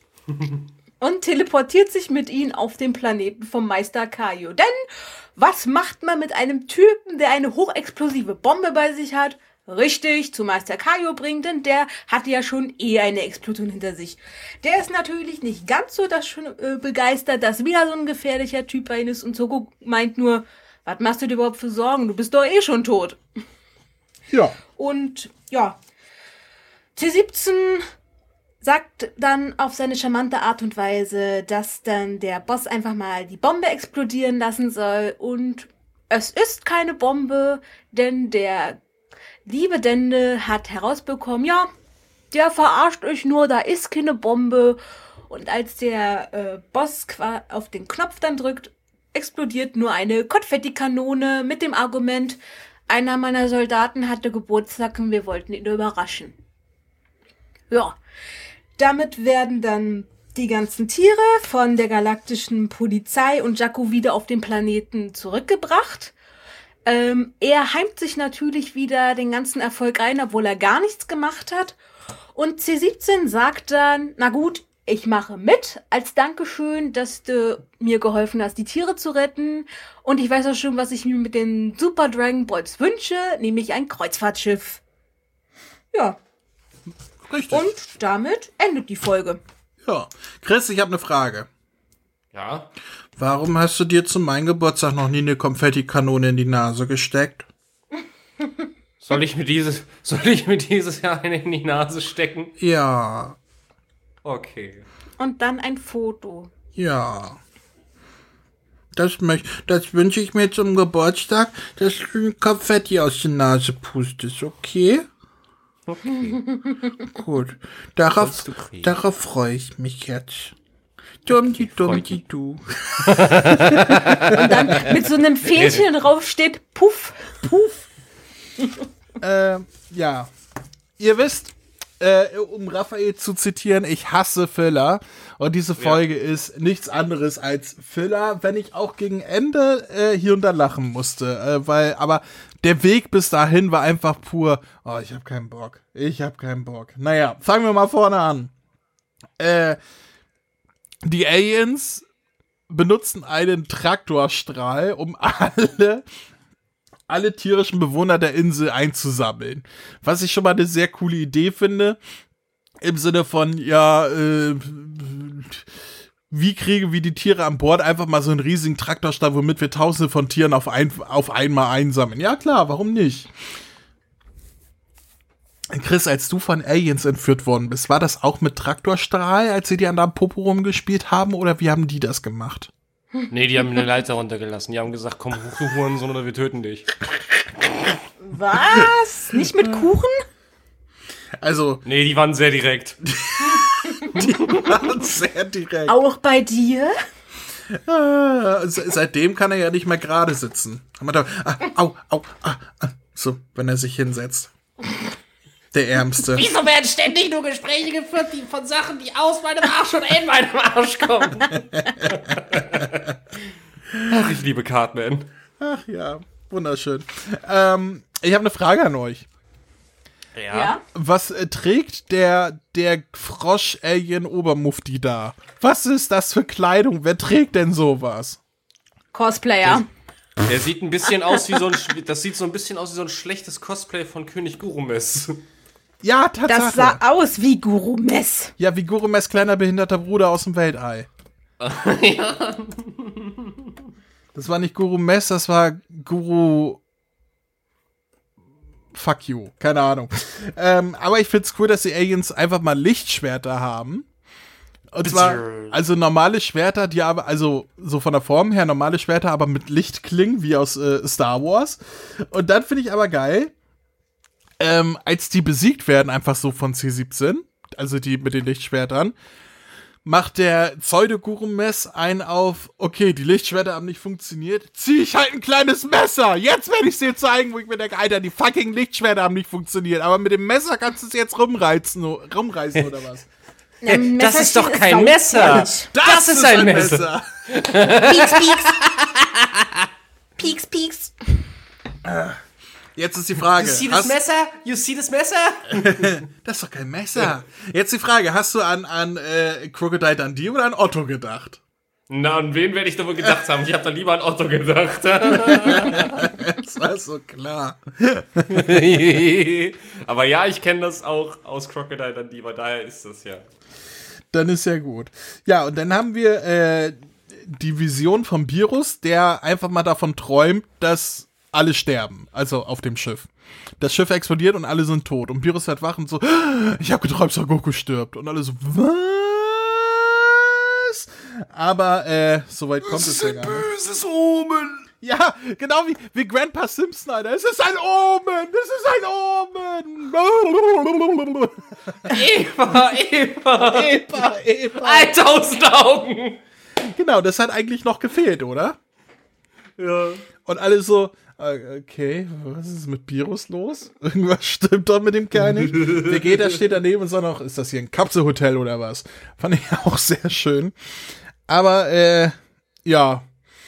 und teleportiert sich mit ihnen auf den Planeten vom Meister Kaio. Denn was macht man mit einem Typen, der eine hochexplosive Bombe bei sich hat? Richtig, zu Meister Kaio bringen, denn der hatte ja schon eine Explosion hinter sich. Der ist natürlich nicht ganz so begeistert, dass wieder so ein gefährlicher Typ bei ihm ist und Goku meint nur, was machst du dir überhaupt für Sorgen? Du bist doch eh schon tot. Ja. Und ja, C17 sagt dann auf seine charmante Art und Weise, dass dann der Boss einfach mal die Bombe explodieren lassen soll. Und es ist keine Bombe, denn der liebe Dende hat herausbekommen, ja, der verarscht euch nur, da ist keine Bombe. Und als der Boss auf den Knopf dann drückt, explodiert nur eine Konfettikanone mit dem Argument, einer meiner Soldaten hatte Geburtstag und wir wollten ihn überraschen. Ja, damit werden dann die ganzen Tiere von der galaktischen Polizei und Jakku wieder auf den Planeten zurückgebracht. Er heimt sich natürlich wieder den ganzen Erfolg ein, obwohl er gar nichts gemacht hat. Und C17 sagt dann, na gut, ich mache mit, als Dankeschön, dass du mir geholfen hast, die Tiere zu retten. Und ich weiß auch schon, was ich mir mit den Super Dragon Balls wünsche, nämlich ein Kreuzfahrtschiff. Ja. Richtig. Und damit endet die Folge. Ja. Chris, ich habe eine Frage. Ja? Warum hast du dir zu meinem Geburtstag noch nie eine Konfettikanone in die Nase gesteckt? Soll ich mir dieses Jahr eine in die Nase stecken? Ja. Okay. Und dann ein Foto. Ja. Das wünsche ich mir zum Geburtstag, dass du ein Konfetti aus der Nase pustest, okay? Okay. Gut. Darauf freue ich mich jetzt. Dummdi du. Und dann mit so einem Fähnchen drauf steht, puff, puff. Ja. Ihr wisst, um Raphael zu zitieren, ich hasse Filler. Und diese Folge ist nichts anderes als Filler, wenn ich auch gegen Ende hier und da lachen musste. Aber der Weg bis dahin war einfach pur, oh, ich hab keinen Bock. Naja, fangen wir mal vorne an. Die Aliens benutzen einen Traktorstrahl, um alle tierischen Bewohner der Insel einzusammeln. Was ich schon mal eine sehr coole Idee finde. Im Sinne von, ja, wie kriegen wir die Tiere an Bord? Einfach mal so einen riesigen Traktorstrahl, womit wir tausende von Tieren auf einmal einsammeln. Ja klar, warum nicht? Chris, als du von Aliens entführt worden bist, war das auch mit Traktorstrahl, als sie dir an deinem Popo rumgespielt haben? Oder wie haben die das gemacht? Nee, die haben eine Leiter runtergelassen. Die haben gesagt, komm, du Hurensohn, oder wir töten dich. Was? Nicht mit Kuchen? Also, Nee, die waren sehr direkt. die waren sehr direkt. Auch bei dir? Seitdem kann er ja nicht mehr gerade sitzen. So, wenn er sich hinsetzt. Der Ärmste. Wieso werden ständig nur Gespräche geführt, die von Sachen, die aus meinem Arsch und in meinem Arsch kommen? Ach, ich liebe Cartman. Ach ja, wunderschön. Ich habe eine Frage an euch. Ja. Was trägt der Frosch-Alien-Obermufti da? Was ist das für Kleidung? Wer trägt denn sowas? Cosplayer. Der sieht ein bisschen aus wie so ein schlechtes Cosplay von König Gurumes. Ja, Tatsache. Das sah aus wie Guru Mess. Ja, wie Gurumes kleiner behinderter Bruder aus dem Weltall. Ja. Das war nicht Guru Mess, das war Guru... Fuck you. Keine Ahnung. Aber ich find's cool, dass die Aliens einfach mal Lichtschwerter haben. Und zwar, also normale Schwerter, die aber, also so von der Form her normale Schwerter, aber mit Lichtklingen, wie aus Star Wars. Und dann finde ich aber geil, als die besiegt werden, einfach so von C-17, also die mit den Lichtschwertern, macht der Pseudo-Guru-Mess einen auf, okay, die Lichtschwerter haben nicht funktioniert, zieh ich halt ein kleines Messer. Jetzt werde ich dir zeigen, wo ich mir denke, Alter, die fucking Lichtschwerter haben nicht funktioniert, aber mit dem Messer kannst du es jetzt rumreißen oder was? Das ist doch kein Messer. Das ist ein Messer. Pieks, pieks. Pieks, pieks. Jetzt ist die Frage. You see this Messer? You see this Messer? Das ist doch kein Messer. Jetzt die Frage, hast du an Crocodile Dundee oder an Otto gedacht? Na, an wen werde ich da wohl gedacht haben? Ich habe da lieber an Otto gedacht. Das war so klar. Aber ja, ich kenne das auch aus Crocodile Dundee, weil daher ist das ja. Dann ist ja gut. Ja, und dann haben wir die Vision vom Virus, der einfach mal davon träumt, dass alle sterben, also auf dem Schiff. Das Schiff explodiert und alle sind tot. Und Virus wird wach und so, ich habe geträumt, Son Goku stirbt. Und alle so, was? Aber so weit kommt es ja gar nicht. Böses Omen. Ja, genau wie Grandpa Simpson, Alter. Es ist ein Omen! Es ist ein Omen! Eva. Eva. 1000 Augen. Genau, das hat eigentlich noch gefehlt, oder? Ja. Und alle so, okay, was ist mit Virus los? Irgendwas stimmt doch mit dem Kerl nicht. Vegeta steht daneben und sagt noch, ist das hier ein Kapselhotel oder was? Fand ich auch sehr schön. Aber, ja.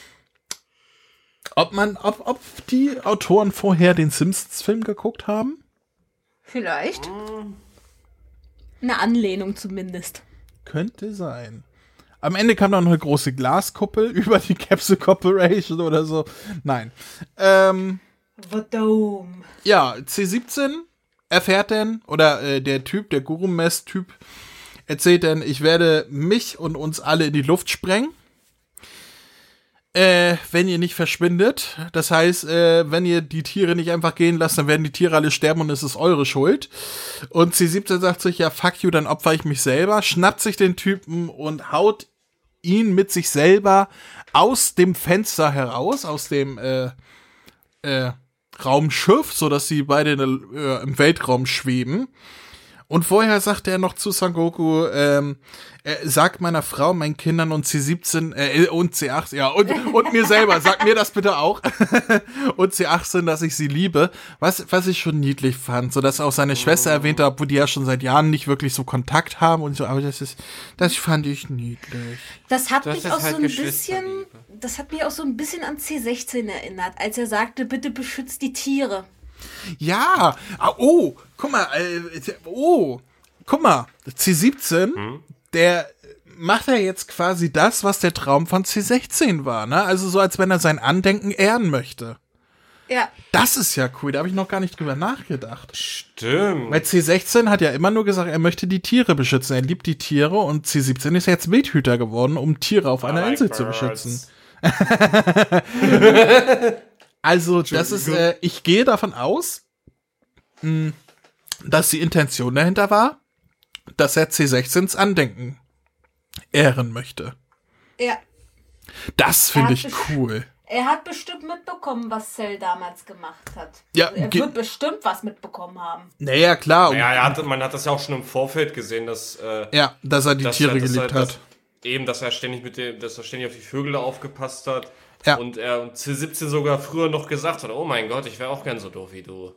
Ob die Autoren vorher den Simpsons-Film geguckt haben? Vielleicht. Eine Anlehnung zumindest. Könnte sein. Am Ende kam dann noch eine große Glaskuppel über die Capsule Corporation oder so. Nein. The Dome. Ja, C-17 erfährt denn, oder der Guru-Mess-Typ erzählt dann, ich werde mich und uns alle in die Luft sprengen. Wenn ihr nicht verschwindet. Das heißt, wenn ihr die Tiere nicht einfach gehen lasst, dann werden die Tiere alle sterben und es ist eure Schuld. Und C-17 sagt sich, ja, fuck you, dann opfer ich mich selber, schnappt sich den Typen und haut ihn mit sich selber aus dem Fenster heraus, aus dem Raumschiff, sodass sie beide im Weltraum schweben. Und vorher sagt er noch zu Son Goku, sag meiner Frau, meinen Kindern und C-17, und C-18, ja, und mir selber, sag mir das bitte auch. Und C-18, dass ich sie liebe. Was ich schon niedlich fand, so dass auch seine Schwester erwähnt hat, wo die ja schon seit Jahren nicht wirklich so Kontakt haben und so, aber das fand ich niedlich. Das hat mich auch so ein bisschen an C-16 erinnert, als er sagte, bitte beschützt die Tiere. Ja, guck mal, C-17, der macht ja jetzt quasi das, was der Traum von C-16 war, ne? Also so, als wenn er sein Andenken ehren möchte. Ja. Das ist ja cool, da habe ich noch gar nicht drüber nachgedacht. Stimmt. Weil C-16 hat ja immer nur gesagt, er möchte die Tiere beschützen, er liebt die Tiere und C-17 ist jetzt Wildhüter geworden, um Tiere auf einer Insel zu beschützen. Also, das ist, ich gehe davon aus, dass die Intention dahinter war, dass er C-16s Andenken ehren möchte. Ja. Das finde ich cool. Er hat bestimmt mitbekommen, was Cell damals gemacht hat. Ja, Also er wird bestimmt was mitbekommen haben. naja, klar. Ja, man hat das ja auch schon im Vorfeld gesehen, dass Ja, dass er die Tiere geliebt hat. Dass er ständig auf die Vögel aufgepasst hat. Ja. Und er und C17 sogar früher noch gesagt hat, oh mein Gott, ich wäre auch gern so doof wie du.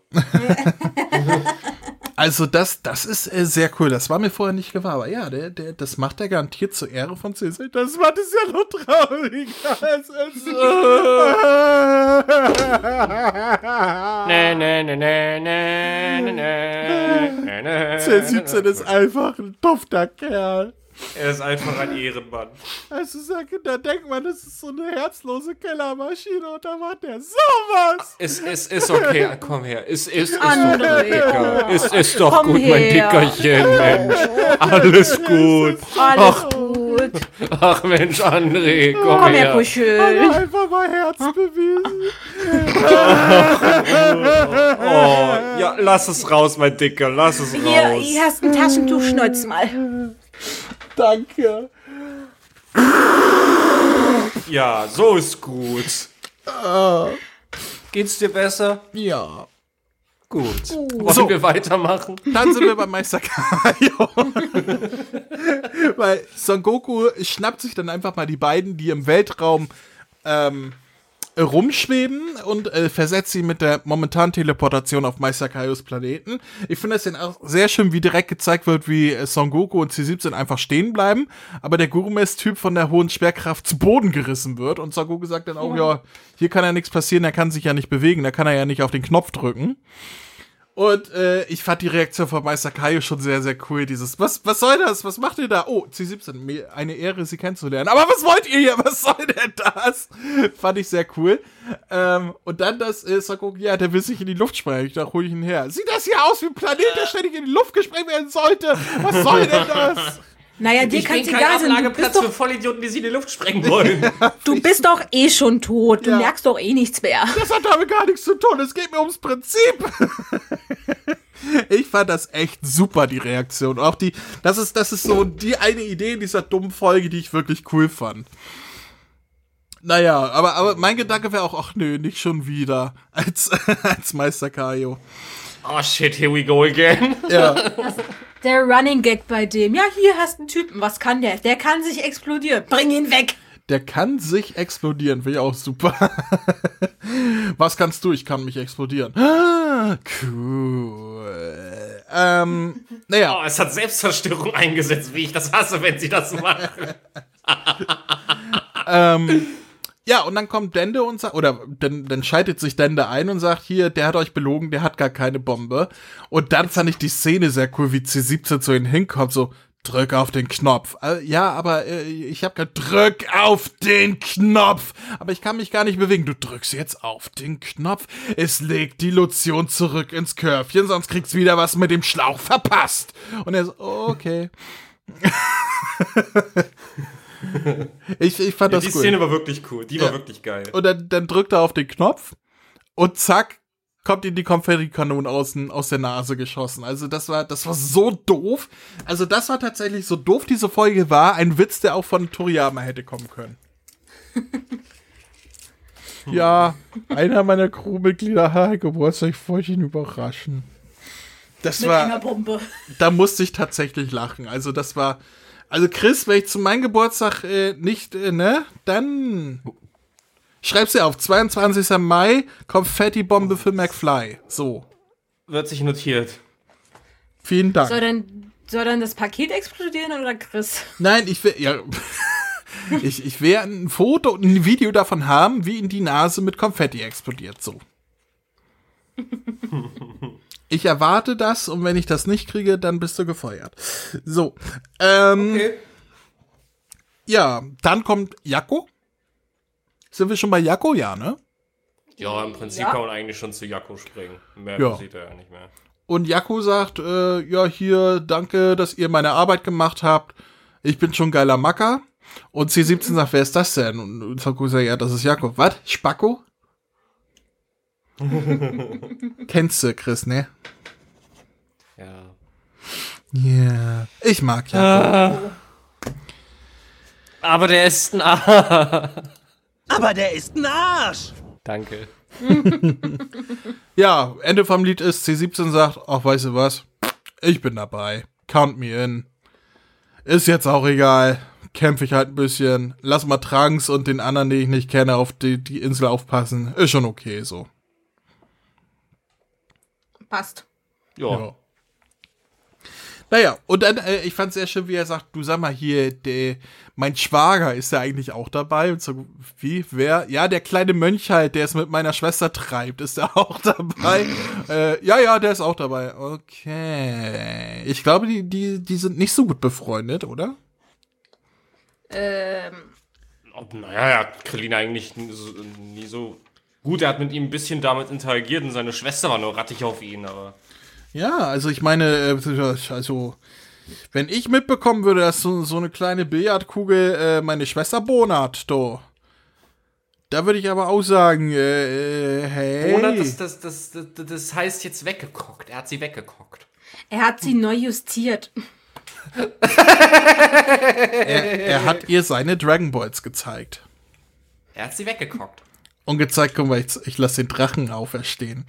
Also das ist sehr cool. Das war mir vorher nicht gewahr. Aber ja, das macht er garantiert zur Ehre von C17. Das macht es ja noch trauriger. C17 ist einfach ein dufter Kerl. Er ist einfach ein Ehrenmann. Also da denkt man, das ist so eine herzlose Kellermaschine und da macht der sowas. Es ist okay, komm her. Es ist André. Dicker. Es ist doch Komm gut, mein her. Dickerchen, Mensch. Alles gut. Alles gut. Ach Mensch, André, komm Komm her, her. Kuschel. Einfach mal Herz bewiesen. Oh, ja, lass es raus, mein Dicker, lass es Hier raus. hast ein Taschentuch, schneuz mal. Danke. Ja, so ist gut. Geht's dir besser? Ja. Gut. Wollen wir weitermachen? Dann sind wir beim Meister Kaio. Weil Son Goku schnappt sich dann einfach mal die beiden, die im Weltraum rumschweben und versetzt sie mit der momentanen Teleportation auf Meister Kaios Planeten. Ich finde es dann auch sehr schön, wie direkt gezeigt wird, wie Son Goku und C17 einfach stehen bleiben, aber der Gurumes-Typ von der hohen Schwerkraft zu Boden gerissen wird und Son Goku sagt dann auch, ja, hier kann ja nichts passieren, er kann sich ja nicht bewegen, da kann er ja nicht auf den Knopf drücken. Und ich fand die Reaktion von Meister Kaio schon sehr, sehr cool. Dieses, was soll das? Was macht ihr da? Oh, C17, mir eine Ehre, sie kennenzulernen. Aber was wollt ihr hier? Was soll denn das? Fand ich sehr cool. Und dann das Son, ja, der will sich in die Luft sprengen. Ich dachte, hol ich ihn her. Sieht das hier aus wie ein Planet, der ständig in die Luft gesprengt werden sollte? Was soll denn das? Naja, dir Ich kann bin es kein egal sein. Ablageplatz für Vollidioten, die sie in die Luft sprengen wollen. Du bist doch eh schon tot. Du Ja. merkst doch eh nichts mehr. Das hat damit gar nichts zu tun. Es geht mir ums Prinzip. Ich fand das echt super, die Reaktion. Auch das ist so die eine Idee in dieser dummen Folge, die ich wirklich cool fand. Naja, aber mein Gedanke wäre auch, ach nö, nicht schon wieder als Meister Kaio. Oh shit, here we go again. Ja, Der Running Gag bei dem. Ja, hier hast du einen Typen. Was kann der? Der kann sich explodieren. Bring ihn weg. der kann sich explodieren, finde ich auch super. Was kannst du? Ich kann mich explodieren. Ah, cool. Naja. Oh, es hat Selbstzerstörung eingesetzt, wie ich das hasse, wenn sie das machen. Ja, und dann kommt Dende und sagt, oder dann schaltet sich Dende ein und sagt, hier, der hat euch belogen, der hat gar keine Bombe. Und dann fand ich die Szene sehr cool, wie C17 zu ihnen hinkommt, so, drück auf den Knopf. Ja, aber ich hab grad, drück auf den Knopf. Aber ich kann mich gar nicht bewegen. Du drückst jetzt auf den Knopf. Es legt die Lotion zurück ins Körbchen, sonst kriegst wieder was mit dem Schlauch verpasst. Und er so, okay. Ich fand das Die cool. Szene war wirklich cool, die war wirklich geil. Und dann drückt er auf den Knopf und zack, kommt ihm die Konfettikanone aus der Nase geschossen. Also das war so doof. Also das war tatsächlich so doof, diese Folge war. Ein Witz, der auch von Toriyama hätte kommen können. Ja, einer meiner Crewmitglieder, Geburtstag, wollte ich ihn überraschen. Das Mit einer Bombe. da musste ich tatsächlich lachen. Also das war, also Chris, wenn ich zu meinem Geburtstag nicht, dann schreib's dir auf, 22. Mai, Konfetti-Bombe für McFly. So, Wird sich notiert. vielen Dank. Soll dann das Paket explodieren oder Chris? Nein, ich will, ja, ich will ein Foto und ein Video davon haben, wie in die Nase mit Konfetti explodiert, so. Ich erwarte das und wenn ich das nicht kriege, dann bist du gefeuert. So, Okay. ja, dann kommt Jakko. Sind wir schon bei Jakko? Ja, ne? Ja, im Prinzip Ja. kann man eigentlich schon zu Jakko springen. Mehr Ja. sieht er ja nicht mehr. Und Jakko sagt, ja, hier, danke, dass ihr meine Arbeit gemacht habt. Ich bin schon geiler Macker. Und C17 sagt, wer ist das denn? Und Jakko sagt, ja, das ist Jakko. Was? Spacko? Kennst du, Chris, ne? Ja. Yeah. Ich mag Jakko. Aber der ist ein Aber der ist ein Arsch. Danke. Ja, Ende vom Lied ist, C17 sagt, ach, weißt du was? Ich bin dabei. Count me in. Ist jetzt auch egal. Kämpfe ich halt ein bisschen. Lass mal Trunks und den anderen, den ich nicht kenne, auf die Insel aufpassen. Ist schon okay so. Passt. Ja. Naja, und dann, ich fand sehr schön, wie er sagt, du sag mal hier, mein Schwager ist ja eigentlich auch dabei. Und so, wie, wer? Ja, der kleine Mönch halt, der es mit meiner Schwester treibt, ist der auch dabei? Ja, der ist auch dabei. Okay. Ich glaube, die sind nicht so gut befreundet, oder? Naja, er hat Krillin eigentlich nie so gut. Er hat mit ihm ein bisschen damit interagiert und seine Schwester war nur rattig auf ihn, aber... Ja, also ich meine, also wenn ich mitbekommen würde, dass so eine kleine Billardkugel meine Schwester bonert, da würde ich aber auch sagen, hey. Bonert, das heißt jetzt weggekockt. Er hat sie weggekockt. Er hat sie neu justiert. Er hat ihr seine Dragon Balls gezeigt. Er hat sie weggekockt. Und gezeigt, guck mal, ich lasse den Drachen auferstehen.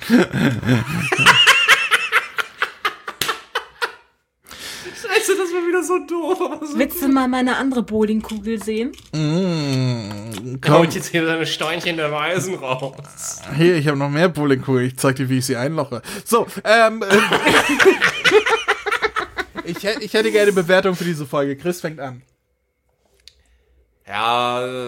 Scheiße, das war wieder so doof. Aber so Willst du mal meine andere Bowlingkugel sehen? Komm, Holt jetzt hier seine Steinchen der Weisen raus. hier, ich habe noch mehr Bowlingkugeln. Ich zeig dir, wie ich sie einloche. So, ich hätte gerne eine Bewertung für diese Folge. Chris fängt an. Ja,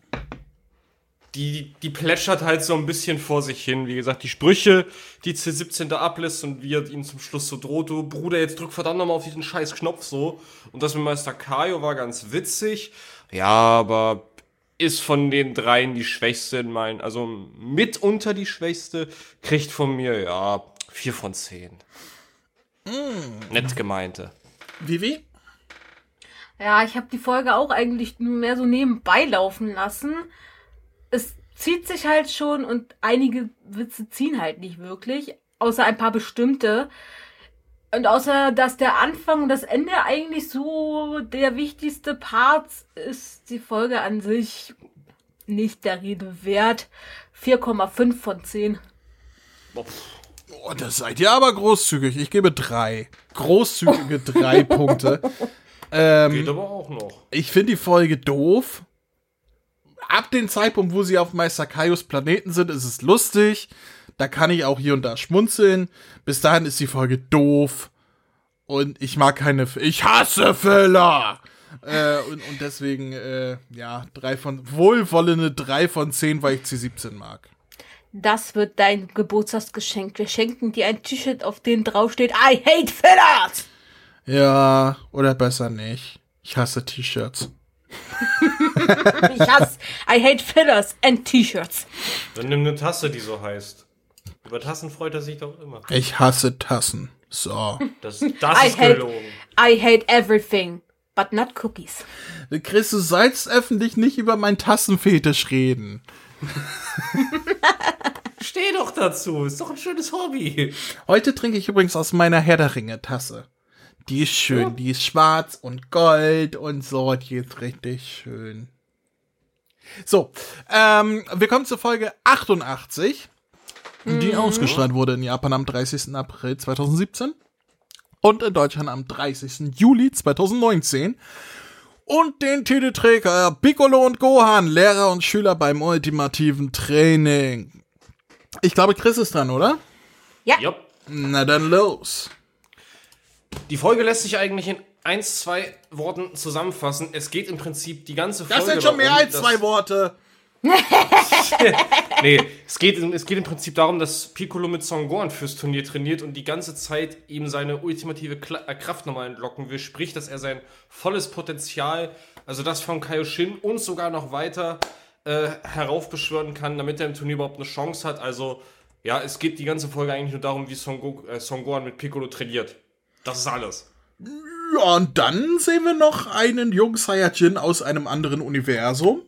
die plätschert halt so ein bisschen vor sich hin. Wie gesagt, die Sprüche, die C17 da ablässt und wie er ihn zum Schluss so droht, du Bruder, jetzt drück verdammt nochmal auf diesen scheiß Knopf so. Und das mit Meister Kaio war ganz witzig. Ja, aber ist von den dreien die schwächste in meinen, also mitunter die schwächste, kriegt von mir, ja, 4 von 10. Nett gemeinte. Vivi? Ja, ich habe die Folge auch eigentlich nur mehr so nebenbei laufen lassen. Es zieht sich halt schon und einige Witze ziehen halt nicht wirklich, außer ein paar bestimmte. Und außer, dass der Anfang und das Ende eigentlich so der wichtigste Part ist, die Folge an sich nicht der Rede wert. 4,5 von 10. Oh, das seid ihr aber großzügig. Ich gebe 3. Großzügige 3 Punkte. Geht aber auch noch. Ich finde die Folge doof. Ab dem Zeitpunkt, wo sie auf Meister Kaios Planeten sind, ist es lustig. Da kann ich auch hier und da schmunzeln. Bis dahin ist die Folge doof. Und ich mag keine... Ich hasse Filler! Und deswegen, ja, wohlwollende 3 von 10, weil ich C17 mag. Das wird dein Geburtstagsgeschenk. Wir schenken dir ein T-Shirt, auf dem draufsteht I hate fillers! Ja, oder besser nicht. Ich hasse T-Shirts. I hate fillers and T-Shirts. Dann nimm eine Tasse, die so heißt. Über Tassen freut er sich doch immer. Ich hasse Tassen. So. Das ist gelogen. I hate everything, but not cookies. Chris, du sollst öffentlich nicht über meinen Tassenfetisch reden. Steh doch dazu, ist doch ein schönes Hobby. Heute trinke ich übrigens aus meiner Herr der Ringe-Tasse. Die ist schön, ja. Die ist schwarz und gold und so, die ist richtig schön. So, wir kommen zur Folge 88, die ausgestrahlt wurde in Japan am 30. April 2017 und in Deutschland am 30. Juli 2019. Und den Titelträger Piccolo und Gohan, Lehrer und Schüler beim ultimativen Training. Ich glaube, Chris ist dran, oder? Ja. Yep. Na dann los. Die Folge lässt sich eigentlich in 1-2 Worten zusammenfassen. Es geht im Prinzip die ganze Folge. Das sind schon mehr als 2 Worte. Nee, es geht im Prinzip darum, dass Piccolo mit Son Gohan fürs Turnier trainiert und die ganze Zeit ihm seine ultimative Kraft nochmal entlocken will. Sprich, dass er sein volles Potenzial, also das von Kaioshin und sogar noch weiter heraufbeschwören kann, damit er im Turnier überhaupt eine Chance hat. Also, ja, es geht die ganze Folge eigentlich nur darum, wie Son Gohan mit Piccolo trainiert. Das ist alles. Ja, und dann sehen wir noch einen jungen Saiyajin aus einem anderen Universum.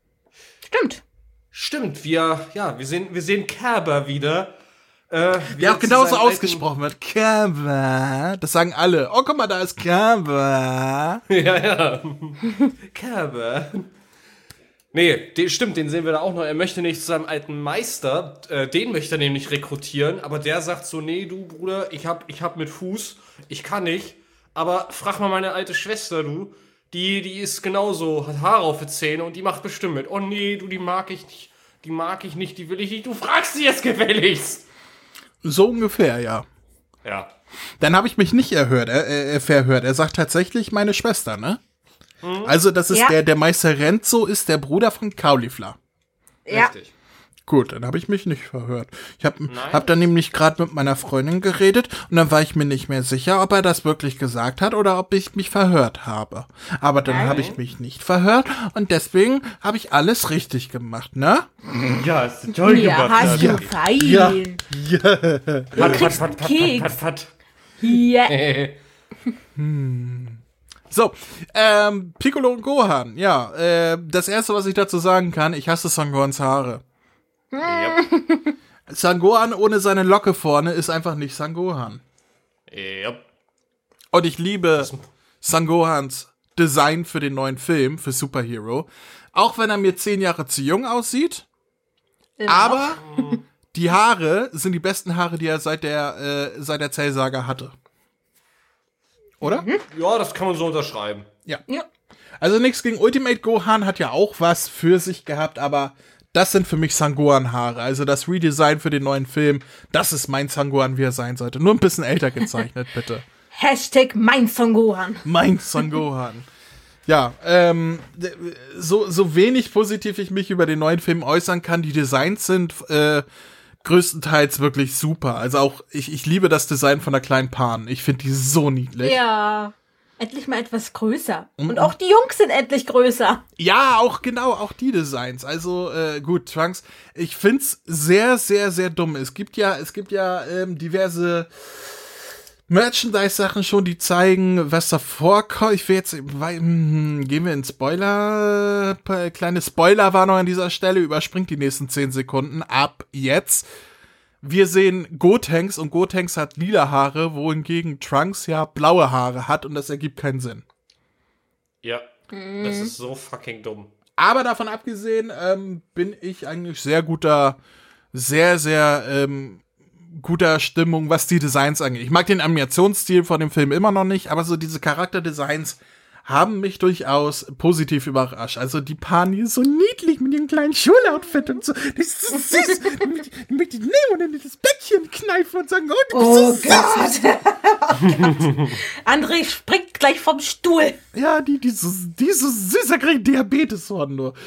Stimmt, wir sehen Kerber wieder. Ja, auch genauso ausgesprochen wird. Kerber. Das sagen alle. Oh, guck mal, da ist Kerber. Ja. Kerber. Nee, stimmt, den sehen wir da auch noch. Er möchte nicht zu seinem alten Meister, den möchte er nämlich rekrutieren, aber der sagt so, nee, du Bruder, ich hab mit Fuß, ich kann nicht, aber frag mal meine alte Schwester, du, die ist genauso, hat Haare auf den Zähnen und die macht bestimmt mit. Oh nee, du, die mag ich nicht, die will ich nicht, du fragst sie jetzt gefälligst. So ungefähr, ja. Ja. Dann habe ich mich nicht verhört. Er sagt tatsächlich meine Schwester, ne? Also, das ist der Meister Renzo ist der Bruder von Caulifla. Ja. Richtig. Gut, dann habe ich mich nicht verhört. Ich hab dann nämlich gerade mit meiner Freundin geredet und dann war ich mir nicht mehr sicher, ob er das wirklich gesagt hat oder ob ich mich verhört habe. Aber dann habe ich mich nicht verhört und deswegen habe ich alles richtig gemacht, ne? Ja, hast du toll Ja, gemacht. hast du fein. Ja. Pat. Ja. So, Piccolo und Gohan, ja, das erste, was ich dazu sagen kann, ich hasse Son Gohans Haare. Yep. Son Gohan ohne seine Locke vorne ist einfach nicht Son Gohan. Yep. Und ich liebe Son Gohans Design für den neuen Film, für Superhero. Auch wenn er mir 10 Jahre zu jung aussieht. Aber die Haare sind die besten Haare, die er seit der Cell-Saga hatte. Oder? Ja, das kann man so unterschreiben. Ja. Ja. Also nichts gegen Ultimate Gohan, hat ja auch was für sich gehabt, aber das sind für mich Son Gohan Haare. Also das Redesign für den neuen Film, das ist mein Son Gohan, wie er sein sollte. Nur ein bisschen älter gezeichnet, bitte. Hashtag mein Son Gohan. Mein Son Gohan. Ja, so wenig positiv ich mich über den neuen Film äußern kann, die Designs sind größtenteils wirklich super. Also auch, ich liebe das Design von der kleinen Pan. Ich finde die so niedlich. Ja. Endlich mal etwas größer. Und auch die Jungs sind endlich größer. Ja, auch die Designs. Also gut, Trunks, ich find's sehr, sehr, sehr dumm. Es gibt ja diverse Merchandise-Sachen schon, die zeigen, was davor kommt. Ich will jetzt, gehen wir in Spoiler, kleine Spoilerwarnung an dieser Stelle, überspringt die nächsten 10 Sekunden ab jetzt. Wir sehen Gotenks und Gotenks hat lila Haare, wohingegen Trunks ja blaue Haare hat und das ergibt keinen Sinn. Ja, das ist so fucking dumm. Aber davon abgesehen bin ich eigentlich sehr guter Stimmung, was die Designs angeht. Ich mag den Animationsstil von dem Film immer noch nicht, aber so diese Charakterdesigns haben mich durchaus positiv überrascht. Also die Pani ist so niedlich mit ihrem kleinen Schuloutfit und so. Das ist so süß. Die möchte ich nehmen und in das Bettchen kneifen und sagen, oh, du bist so Gott. André springt gleich vom Stuhl. Ja, die ist so süß, da kriegt Diabetes von nur.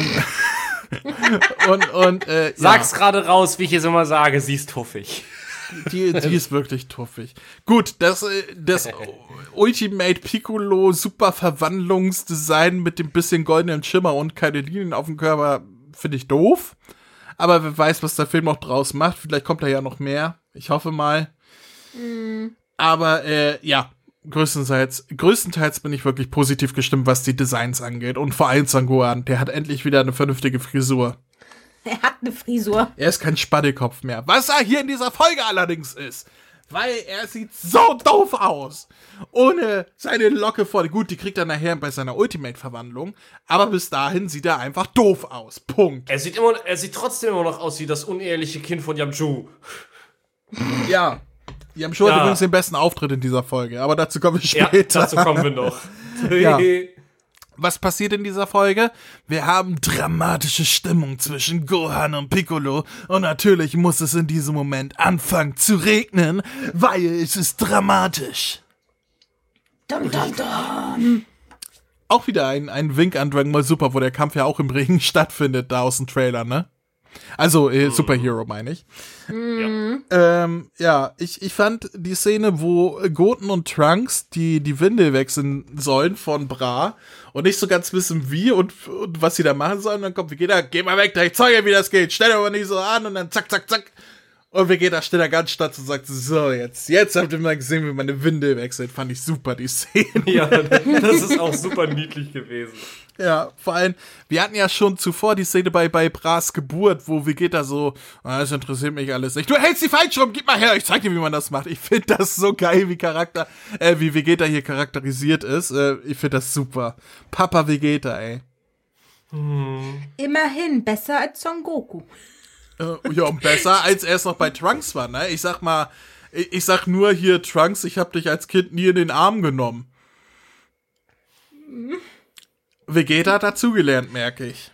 Sag's gerade raus, wie ich es immer sage, sie ist tuffig. Die ist wirklich tuffig. Gut, das Ultimate Piccolo Super Verwandlungsdesign mit dem bisschen goldenen Schimmer und keine Linien auf dem Körper finde ich doof. Aber wer weiß, was der Film noch draus macht. Vielleicht kommt da ja noch mehr. Ich hoffe mal. Aber ja, größtenteils bin ich wirklich positiv gestimmt, was die Designs angeht. Und vor allem Son Gohan, der hat endlich wieder eine vernünftige Frisur. Er hat eine Frisur. Er ist kein Spaddelkopf mehr. Was er hier in dieser Folge allerdings ist. Weil er sieht so doof aus. Ohne seine Locke vor. Gut, die kriegt er nachher bei seiner Ultimate-Verwandlung. Aber bis dahin sieht er einfach doof aus. Punkt. Er sieht trotzdem immer noch aus wie das uneheliche Kind von Yamchu. Ja. Yamchu hat übrigens den besten Auftritt in dieser Folge. Aber dazu kommen wir später. Ja, dazu kommen wir noch. Ja. Was passiert in dieser Folge? Wir haben dramatische Stimmung zwischen Gohan und Piccolo und natürlich muss es in diesem Moment anfangen zu regnen, weil es ist dramatisch. Dum, dum, dum. Auch wieder ein Wink an Dragon Ball Super, wo der Kampf ja auch im Regen stattfindet, da aus dem Trailer, ne? Also Superhero meine ich. Ja, ich fand die Szene, wo Goten und Trunks die Windel wechseln sollen von Bra und nicht so ganz wissen wie und was sie da machen sollen. Und dann kommt Vegeta, geh mal weg, da ich zeige dir, wie das geht. Stell dir aber nicht so an und dann zack, zack, zack. Und Vegeta steht da ganz statt und sagt so, jetzt habt ihr mal gesehen, wie meine Windel wechselt. Fand ich super, die Szene. Ja, das ist auch super niedlich gewesen. Ja, vor allem, wir hatten ja schon zuvor die Szene bei Bras Geburt, wo Vegeta so, das interessiert mich alles nicht. Du hältst die falsch rum, gib mal her, ich zeig dir, wie man das macht. Ich finde das so geil, wie Vegeta hier charakterisiert ist. Ich finde das super. Papa Vegeta, ey. Immerhin besser als Son Goku. Ja, und besser, als er es noch bei Trunks war, ne? Ich sag mal, ich sag nur hier, Trunks, ich hab dich als Kind nie in den Arm genommen. Vegeta hat dazugelernt, merke ich.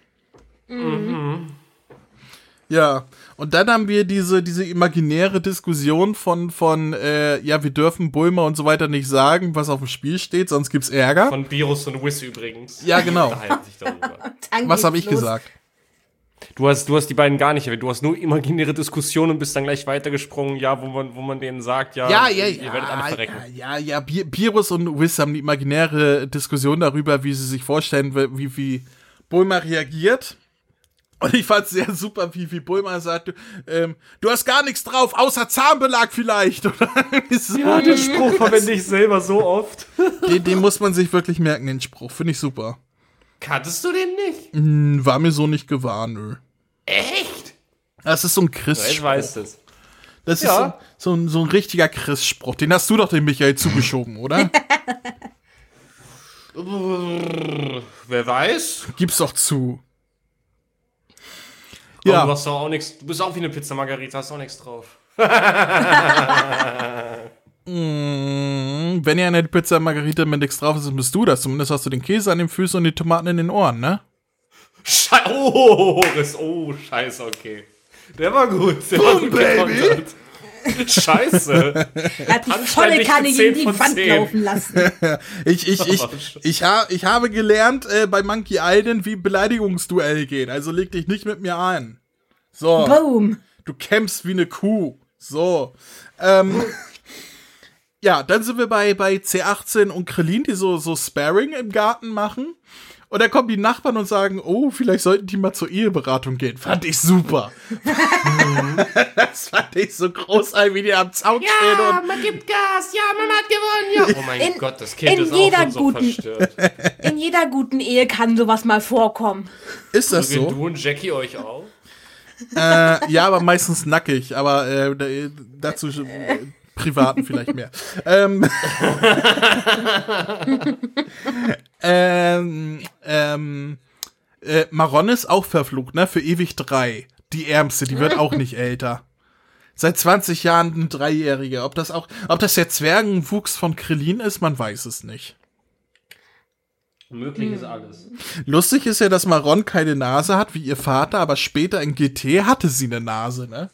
Ja, und dann haben wir diese imaginäre Diskussion von ja, wir dürfen Bulma und so weiter nicht sagen, was auf dem Spiel steht, sonst gibt's Ärger. Von Virus und Whis übrigens. Ja, genau. Unterhalten sich darüber. Dann Was habe geht's ich los. gesagt? Du hast die beiden gar nicht erwähnt. Du hast nur imaginäre Diskussionen und bist dann gleich weitergesprungen, ja, wo man denen sagt, ja, ihr werdet alle verrecken. Ja, Beerus und Whis haben die imaginäre Diskussion darüber, wie sie sich vorstellen, wie Bulma reagiert. Und ich fand es sehr super, wie Bulma sagt, du hast gar nichts drauf, außer Zahnbelag vielleicht. Ja, den Spruch verwende ich selber so oft. Den muss man sich wirklich merken, den Spruch. Finde ich super. Kanntest du den nicht? War mir so nicht gewahr, nö. Echt? Das ist so ein Ich Chris-Spruch. weiß es. Das Ja. ist so ein richtiger Chris-Spruch. Den hast du doch dem Michael zugeschoben, oder? Wer weiß? Gib's doch zu. Ja. Ja. Du hast doch auch nichts. Du bist auch wie eine Pizza Margarita, hast auch nichts drauf. Wenn ihr eine Pizza Margarita mit nichts drauf ist, dann bist du das. Zumindest hast du den Käse an den Füßen und die Tomaten in den Ohren, ne? Scheiße, okay. Der war gut. Der war gut gekontert. Scheiße. Er hat die volle Kanne gegen die 10 von Wand 10. laufen lassen. Ich habe gelernt bei Monkey Island, wie Beleidigungsduell geht. Also leg dich nicht mit mir ein. So. Boom. Du kämpfst wie eine Kuh. So. Ja, dann sind wir bei C18 und Krillin, die so Sparring im Garten machen. Und dann kommen die Nachbarn und sagen, oh, vielleicht sollten die mal zur Eheberatung gehen. Fand ich super. Das fand ich so großartig, wie die am Zaun stehen. Und man gibt Gas. Ja, man hat gewonnen. Ja. Oh mein Gott, das Kind in ist jeder auch schon so guten- verstört. In jeder guten Ehe kann sowas mal vorkommen. ist das Prügeln so? du und Jackie euch auch? Ja, aber meistens nackig. Aber dazu Privaten vielleicht mehr. Marron ist auch verflucht, ne? Für ewig 3. Die Ärmste, die wird auch nicht älter. Seit 20 Jahren eine 3-Jährige. Ob das der Zwergenwuchs von Krillin ist, man weiß es nicht. Möglich ist alles. Lustig ist ja, dass Marron keine Nase hat, wie ihr Vater, aber später in GT hatte sie eine Nase, ne?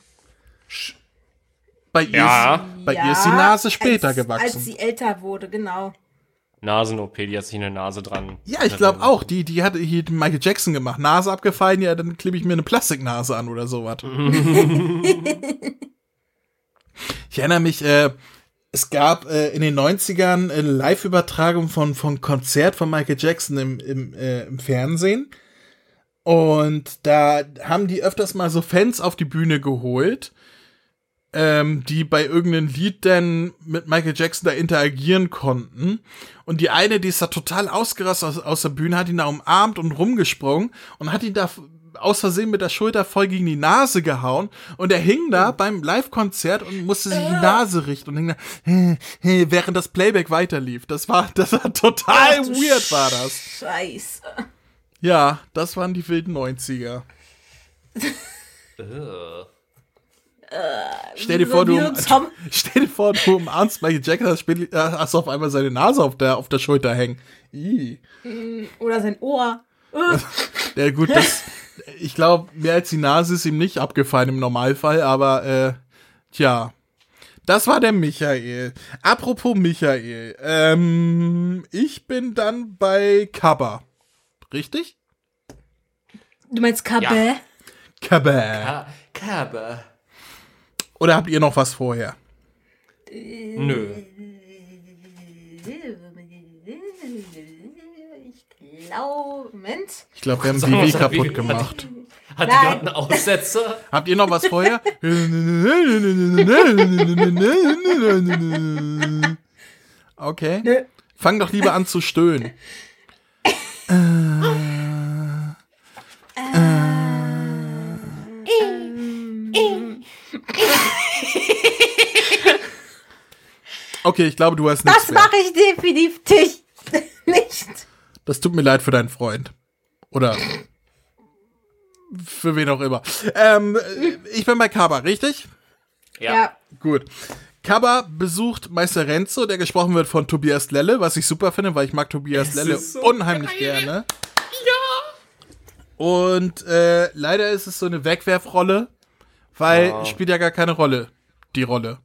Bei ihr ist die Nase später gewachsen. Als sie älter wurde, genau. Nasen-OP, die hat sich eine Nase dran. Ja, ich glaube auch. Die hat hier Michael Jackson gemacht. Nase abgefallen, ja, dann klebe ich mir eine Plastiknase an oder sowas. Ich erinnere mich, es gab in den 90ern eine Live-Übertragung von Konzert von Michael Jackson im Fernsehen. Und da haben die öfters mal so Fans auf die Bühne geholt, die bei irgendeinem Lied dann mit Michael Jackson da interagieren konnten. Und die eine, die ist da total ausgerastet aus der Bühne, hat ihn da umarmt und rumgesprungen und hat ihn da aus Versehen mit der Schulter voll gegen die Nase gehauen. Und er hing da beim Live-Konzert und musste sich die Nase richten und hing da, während das Playback weiterlief. Das war total weird, war das. Scheiße. Ja, das waren die wilden 90er. Stell dir vor, du umarmst Michael Jackson, hast auf einmal seine Nase auf der Schulter hängen. Ih. Oder sein Ohr. Ja gut, ich glaube, mehr als die Nase ist ihm nicht abgefallen im Normalfall, aber tja. Das war der Michael. Apropos Michael, ich bin dann bei Kabba. Richtig? Du meinst Kabbe? Ja. Kabba. Kabe. Oder habt ihr noch was vorher? Nö. Ich glaube, Moment. Ich glaube, wir haben Sag mal, WW sag, kaputt wie- gemacht. Hat die gerade einen Aussetzer? Habt ihr noch was vorher? Okay. Nö. Fang doch lieber an zu stöhnen. Okay, ich glaube, du hast nichts Das mehr. mache ich definitiv nicht. Das tut mir leid für deinen Freund. Oder Für wen auch immer. Ich bin bei Kaba, richtig? Ja. Gut. Kaba besucht Meister Renzo, der gesprochen wird von Tobias Lelle, was ich super finde, weil ich mag Tobias Lelle so unheimlich gerne. Ja. Und leider ist es so eine Wegwerfrolle, weil spielt ja gar keine Rolle, die Rolle.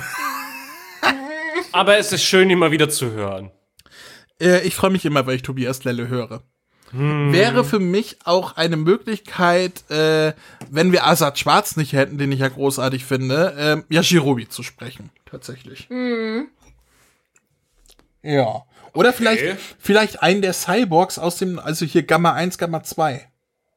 Aber es ist schön, ihn mal wieder zu hören. Ich freue mich immer, weil ich Tobias Lelle höre. Wäre für mich auch eine Möglichkeit, wenn wir Azad Schwarz nicht hätten, den ich ja großartig finde, Yajirobe zu sprechen, tatsächlich. Ja. Oder vielleicht einen der Cyborgs aus dem, also hier Gamma 1, Gamma 2.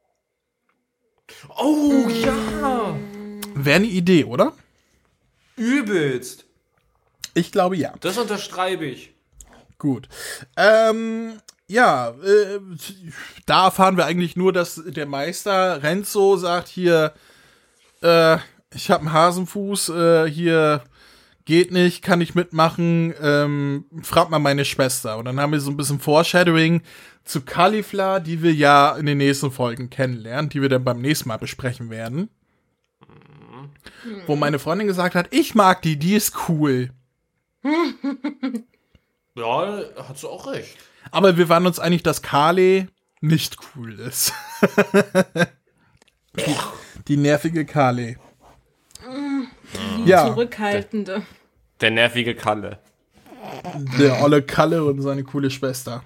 Oh, ja. Wäre eine Idee, oder? Übelst. Ich glaube, ja. Das unterschreibe ich. Gut. Ja, da erfahren wir eigentlich nur, dass der Meister Renzo sagt, hier, ich habe einen Hasenfuß, hier geht nicht, kann ich mitmachen, frag mal meine Schwester. Und dann haben wir so ein bisschen Foreshadowing zu Caulifla, die wir ja in den nächsten Folgen kennenlernen, die wir dann beim nächsten Mal besprechen werden. Wo meine Freundin gesagt hat, ich mag die ist cool. Ja, hat sie auch recht. Aber wir waren uns einig, dass Kale nicht cool ist. die nervige Kale. Ja, Zurückhaltende. Der nervige Kalle. der olle Kalle und seine coole Schwester.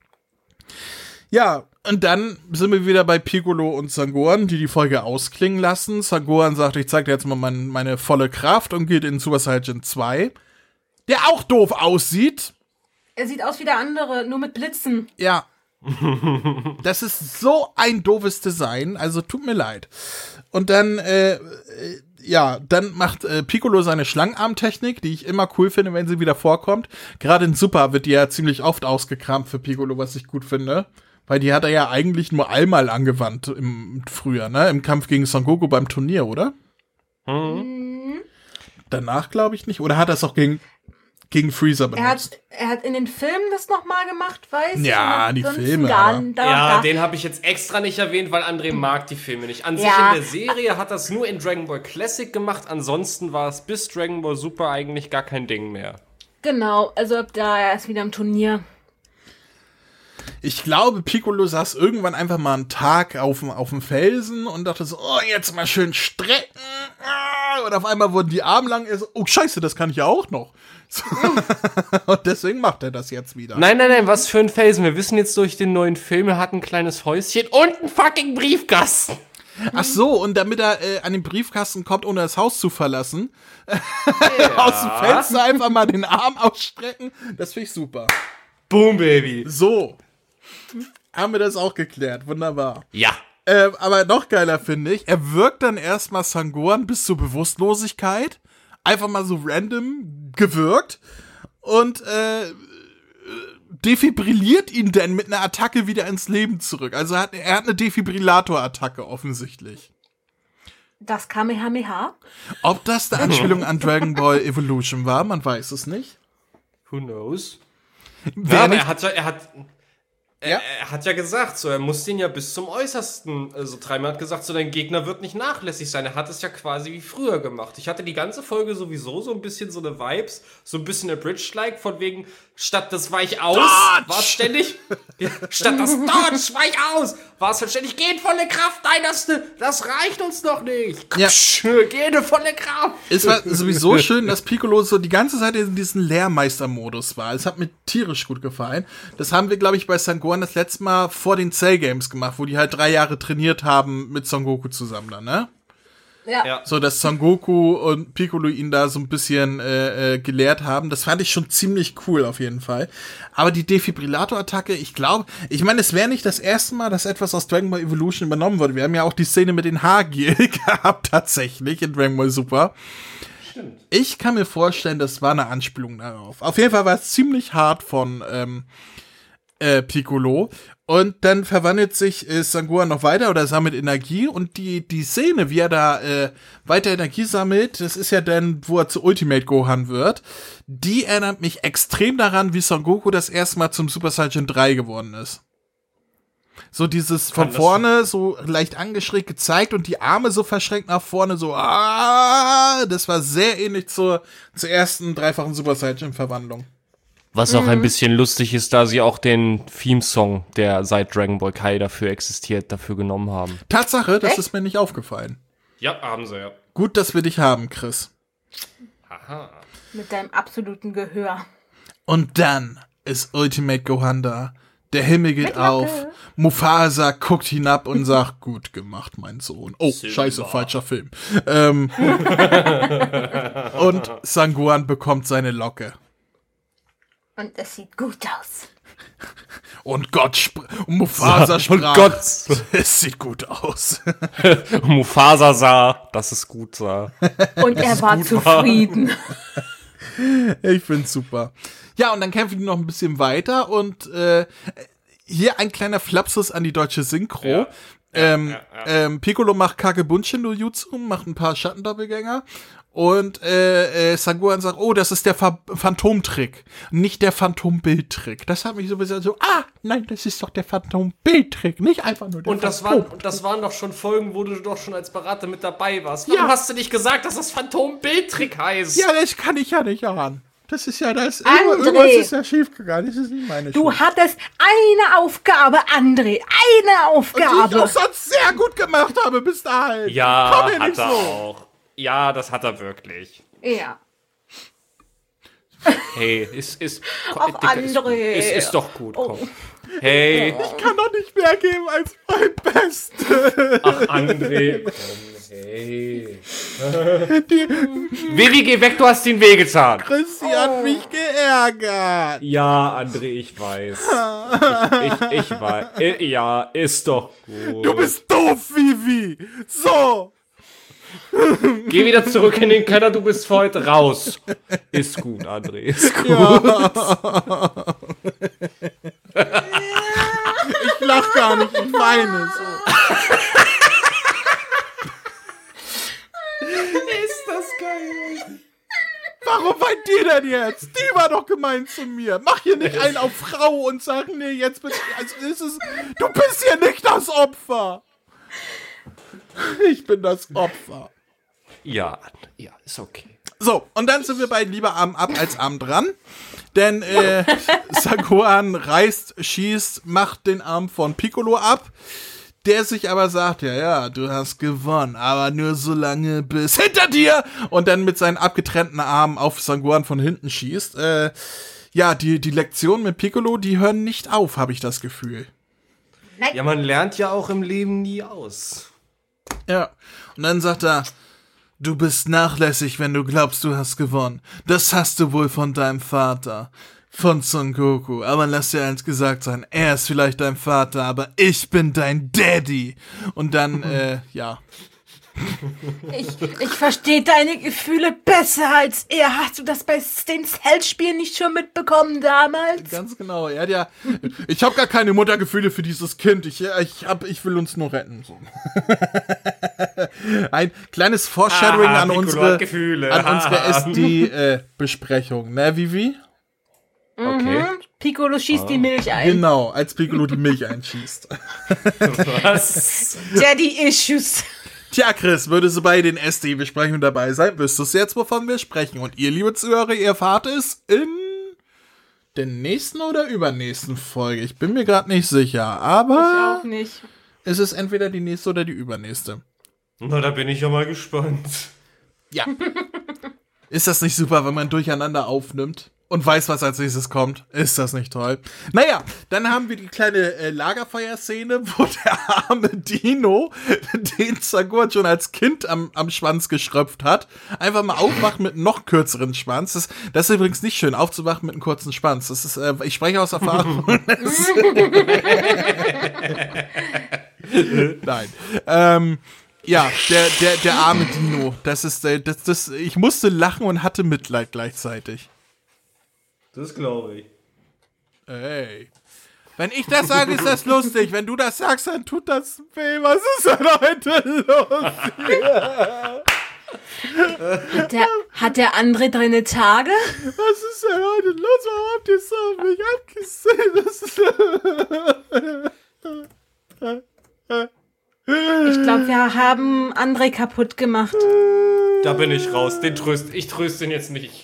Ja, und dann sind wir wieder bei Piccolo und Sangohan, die Folge ausklingen lassen. Sangohan sagt, ich zeig dir jetzt mal meine volle Kraft und geht in Super Saiyan 2, der auch doof aussieht. Er sieht aus wie der andere, nur mit Blitzen. Ja. Das ist so ein doofes Design, also tut mir leid. Und dann, dann macht Piccolo seine Schlangenarm-Technik, die ich immer cool finde, wenn sie wieder vorkommt. Gerade in Super wird die ja ziemlich oft ausgekramt für Piccolo, was ich gut finde. Weil die hat er ja eigentlich nur einmal angewandt im Frühjahr, ne? Im Kampf gegen Son Goku beim Turnier, oder? Danach glaube ich nicht. Oder hat er es auch gegen Freezer benutzt? Er hat in den Filmen das nochmal gemacht, weiß ich. Ja, die Sonst Filme, Ja, den habe ich jetzt extra nicht erwähnt, weil André mag die Filme nicht. An sich in der Serie hat das nur in Dragon Ball Classic gemacht, ansonsten war es bis Dragon Ball Super eigentlich gar kein Ding mehr. Genau, also ab da erst wieder im Turnier. Ich glaube, Piccolo saß irgendwann einfach mal einen Tag auf dem Felsen und dachte so, oh, jetzt mal schön strecken. Und auf einmal wurden die Arme lang. So, oh, scheiße, das kann ich ja auch noch. So. Und deswegen macht er das jetzt wieder. Nein, was für ein Felsen. Wir wissen jetzt durch den neuen Film, er hat ein kleines Häuschen und einen fucking Briefkasten. Ach so, und damit er an den Briefkasten kommt, ohne das Haus zu verlassen, aus dem Fenster einfach mal den Arm ausstrecken, das finde ich super. Boom, Baby. So. Haben wir das auch geklärt. Wunderbar. Ja. Aber noch geiler finde ich, er wirkt dann erstmal Sangohan bis zur Bewusstlosigkeit. Einfach mal so random gewirkt. Und defibrilliert ihn dann mit einer Attacke wieder ins Leben zurück. Also er hat eine Defibrillator-Attacke offensichtlich. Das Kamehameha? Ob das eine Anspielung an Dragon Ball Evolution war, man weiß es nicht. Who knows? Wer nicht, Er hat ja gesagt, so, er muss den ja bis zum Äußersten treiben. Er hat gesagt, so, dein Gegner wird nicht nachlässig sein. Er hat es ja quasi wie früher gemacht. Ich hatte die ganze Folge sowieso so ein bisschen so eine Vibes, so ein bisschen Abridged-like, von wegen, statt das Weich aus, war es ständig, statt das Dodge, Weich aus, war es halt ständig, geht volle Kraft, nein, das reicht uns noch nicht. Ja. Geh eine volle Kraft. Es war sowieso schön, dass Piccolo so die ganze Zeit in diesem Lehrmeister-Modus war. Es hat mir tierisch gut gefallen. Das haben wir, glaube ich, bei Sangohan das letzte Mal vor den Cell Games gemacht, wo die halt 3 Jahre trainiert haben mit Son Goku zusammen dann, ne? Ja. So, dass Son Goku und Piccolo ihn da so ein bisschen gelehrt haben. Das fand ich schon ziemlich cool auf jeden Fall. Aber die Defibrillator-Attacke, ich meine, es wäre nicht das erste Mal, dass etwas aus Dragon Ball Evolution übernommen wurde. Wir haben ja auch die Szene mit den Haargel gehabt, tatsächlich, in Dragon Ball Super. Stimmt. Ich kann mir vorstellen, das war eine Anspielung darauf. Auf jeden Fall war es ziemlich hart von Piccolo. Und dann verwandelt sich Sangohan noch weiter oder sammelt Energie. Und die Szene, wie er da weiter Energie sammelt, das ist ja dann, wo er zu Ultimate Gohan wird, die erinnert mich extrem daran, wie Son Goku das erste Mal zum Super Saiyan 3 geworden ist. So dieses von vorne so leicht angeschrägt gezeigt und die Arme so verschränkt nach vorne, so, das war sehr ähnlich zur ersten dreifachen Super Saiyajin-Verwandlung. Was auch ein bisschen lustig ist, da sie auch den Theme-Song, der seit Dragon Ball Kai dafür existiert, dafür genommen haben. Tatsache, das ist mir nicht aufgefallen. Ja, haben sie, ja. Gut, dass wir dich haben, Chris. Aha. Mit deinem absoluten Gehör. Und dann ist Ultimate Gohan da. Der Himmel geht auf. Mufasa guckt hinab und sagt, gut gemacht, mein Sohn. Oh, scheiße, falscher Film. Und Sangohan bekommt seine Locke. Und es sieht gut aus. Und Mufasa sprach. Und Gott. Es sieht gut aus. Mufasa sah, dass es gut sah. Und er war zufrieden. Ich find's super. Ja, und dann kämpfen die noch ein bisschen weiter und hier ein kleiner Flapsus an die deutsche Synchro. Piccolo macht Kagebunshin no Jutsu, macht ein paar Schattendoppelgänger und Sangohan sagt, oh, das ist der Phantomtrick, nicht der Phantombildtrick. Das hat mich so ein bisschen so, nein, das ist doch der Phantombildtrick, nicht einfach nur der Phantomtrick. Und das waren doch schon Folgen, wo du doch schon als Berater mit dabei warst. Warum hast du nicht gesagt, dass das Phantombildtrick heißt? Ja, das kann ich ja nicht ahnen. Das ist ja das. André, irgendwas ist ja schief gegangen. Das ist nicht meine Schuld. Du hattest eine Aufgabe, André. Eine Aufgabe. Die ich auch sonst sehr gut gemacht habe bis dahin. Ja, Komm mir hat nicht er so. auch. Ja, das hat er wirklich. Ja. Hey, ist Ach, André. ist doch gut, komm. Hey. Ich kann doch nicht mehr geben als mein Bestes. Ach, André, komm, hey. Vivi, geh weg, du hast ihn wehgetan. Chrissy hat mich geärgert. Ja, André, ich weiß. Ich weiß. Ja, ist doch gut. Du bist doof, Vivi. So. Geh wieder zurück in den Keller, du bist für heute raus. Ist gut, André, ist gut. Ja. Ich lach gar nicht, ich weine. So. Ist das geil. Warum weint die denn jetzt? Die war doch gemein zu mir. Mach hier nicht einen auf Frau und sag, nee, jetzt bist du bist hier nicht das Opfer. Ich bin das Opfer. Ja, ist okay. So, und dann sind wir bei lieber Arm ab als Arm dran. Denn Sangohan reißt, schießt, macht den Arm von Piccolo ab. Der sich aber sagt, ja, du hast gewonnen, aber nur so lange bis hinter dir. Und dann mit seinen abgetrennten Armen auf Sangohan von hinten schießt. Die Lektionen mit Piccolo, die hören nicht auf, habe ich das Gefühl. Ja, man lernt ja auch im Leben nie aus. Ja, und dann sagt er, du bist nachlässig, wenn du glaubst, du hast gewonnen. Das hast du wohl von deinem Vater, von Son Goku. Aber lass dir eins gesagt sein, er ist vielleicht dein Vater, aber ich bin dein Daddy. Und dann, Ich verstehe deine Gefühle besser als er. Hast du das bei den Cell-Spielen nicht schon mitbekommen damals? Ganz genau, er hat ja, ich habe gar keine Muttergefühle für dieses Kind. Ich will uns nur retten. So. Ein kleines Foreshadowing an unsere SD-Besprechung, ne, Vivi? Okay. Piccolo schießt die Milch ein. Genau, als Piccolo die Milch einschießt. Was? Daddy-Issues. Tja, Chris, würdest du bei den SD-Besprechungen dabei sein, wüsstest du jetzt, wovon wir sprechen. Und ihr, liebe Zuhörer, ihr erfahrt es in der nächsten oder übernächsten Folge. Ich bin mir gerade nicht sicher, aber Ich auch nicht. es ist entweder die nächste oder die übernächste. Na, da bin ich ja mal gespannt. Ja. Ist das nicht super, wenn man durcheinander aufnimmt und weiß, was als nächstes kommt? Ist das nicht toll? Naja, dann haben wir die kleine Lagerfeuerszene, wo der arme Dino, den Sangohan schon als Kind am Schwanz geschröpft hat, einfach mal aufwacht mit einem noch kürzeren Schwanz. Das ist übrigens nicht schön, aufzuwachen mit einem kurzen Schwanz. Das ist, ich spreche aus Erfahrung. Nein. Der arme Dino. Ich musste lachen und hatte Mitleid gleichzeitig. Das glaube ich. Ey. Wenn ich das sage, ist das lustig. Wenn du das sagst, dann tut das weh. Was ist denn heute los? Hat der André deine Tage? Was ist denn heute los? Warum habt ihr so auf mich abgesehen? Ja, haben André kaputt gemacht. Da bin ich raus. Ich tröste ihn jetzt nicht.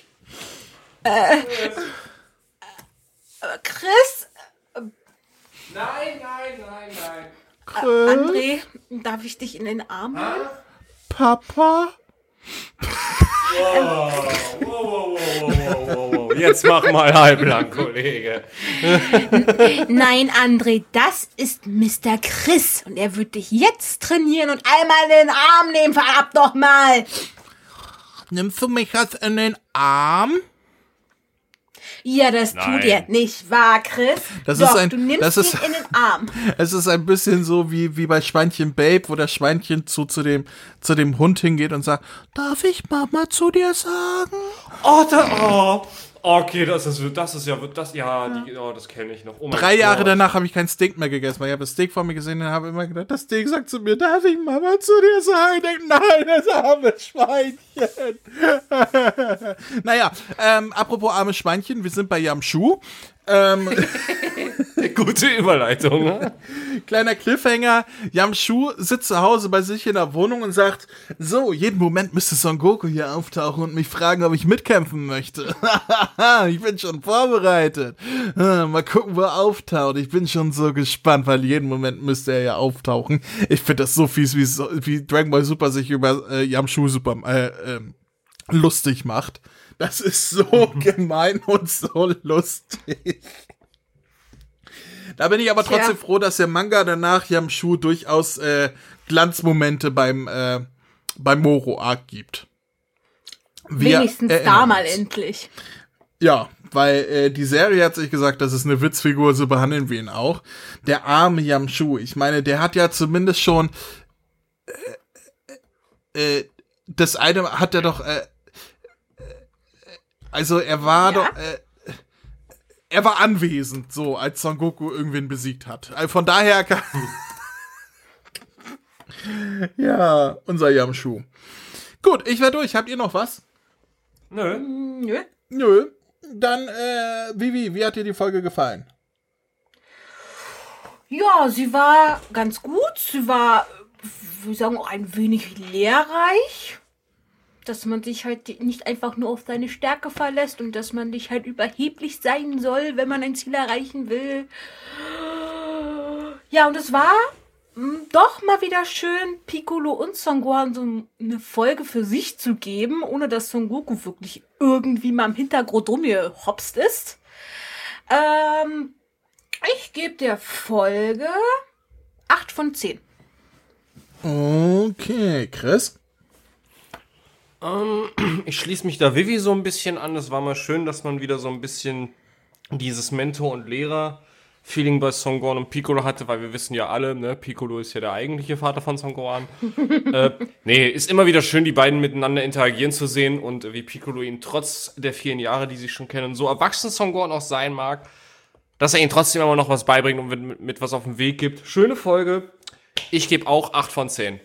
Chris? Nein. André, darf ich dich in den Arm nehmen? Papa? Wow. Jetzt mach mal halblang, Kollege. Nein, André, das ist Mr. Chris. Und er wird dich jetzt trainieren und einmal in den Arm nehmen. Verab doch mal. Nimmst du mich jetzt in den Arm? Ja, das tut er nicht wahr, Chris? Das Doch, ist ein- du nimmst das ist- ihn in den Arm. Es ist ein bisschen so wie bei Schweinchen Babe, wo das Schweinchen zu dem Hund hingeht und sagt, darf ich Mama zu dir sagen? Okay, das kenne ich noch. Oh mein 3 Jahre Gott. danach habe ich kein Steak mehr gegessen, weil ich habe das Steak vor mir gesehen und habe immer gedacht, das Steak sagt zu mir, darf ich Mama zu dir sagen? Ich denke, nein, das arme Schweinchen. Naja, apropos armes Schweinchen, wir sind bei Yamshu. Gute Überleitung, ne? Kleiner Cliffhanger, Yamshu sitzt zu Hause bei sich in der Wohnung und sagt, so, jeden Moment müsste Son Goku hier auftauchen und mich fragen, ob ich mitkämpfen möchte. Ich bin schon vorbereitet. Mal gucken, wo er auftaucht. Ich bin schon so gespannt, weil jeden Moment müsste er ja auftauchen. Ich finde das so fies, wie Dragon Ball Super sich über Yamshu lustig macht. Das ist so gemein und so lustig. Da bin ich aber trotzdem froh, dass der Manga danach Yamshu durchaus Glanzmomente beim Moro-Arc gibt. Wenigstens da mal endlich. Ja, weil die Serie hat sich gesagt, das ist eine Witzfigur, so behandeln wir ihn auch. Der arme Yamshu, ich meine, der hat ja zumindest schon das eine hat er doch also er war doch er war anwesend, so, als Son Goku irgendwen besiegt hat. Also von daher kann ja, unser Yamshu. Gut, ich werde durch. Habt ihr noch was? Nö. Nö. Dann, Vivi, wie hat dir die Folge gefallen? Ja, sie war ganz gut. Sie war, wir sagen, auch ein wenig lehrreich. Dass man sich halt nicht einfach nur auf seine Stärke verlässt und dass man nicht halt überheblich sein soll, wenn man ein Ziel erreichen will. Ja, und es war doch mal wieder schön, Piccolo und Son Gohan so eine Folge für sich zu geben, ohne dass Son Goku wirklich irgendwie mal im Hintergrund rumgehopst ist. Ich gebe der Folge 8 von 10. Okay, Chris? Ich schließe mich da Vivi so ein bisschen an. Es war mal schön, dass man wieder so ein bisschen dieses Mentor- und Lehrer-Feeling bei Son Gohan und Piccolo hatte, weil wir wissen ja alle, ne, Piccolo ist ja der eigentliche Vater von Son Gohan. Ist immer wieder schön, die beiden miteinander interagieren zu sehen und wie Piccolo ihn trotz der vielen Jahre, die sie schon kennen, so erwachsen Son Gohan auch sein mag, dass er ihnen trotzdem immer noch was beibringt und mit was auf den Weg gibt. Schöne Folge. Ich gebe auch 8 von 10.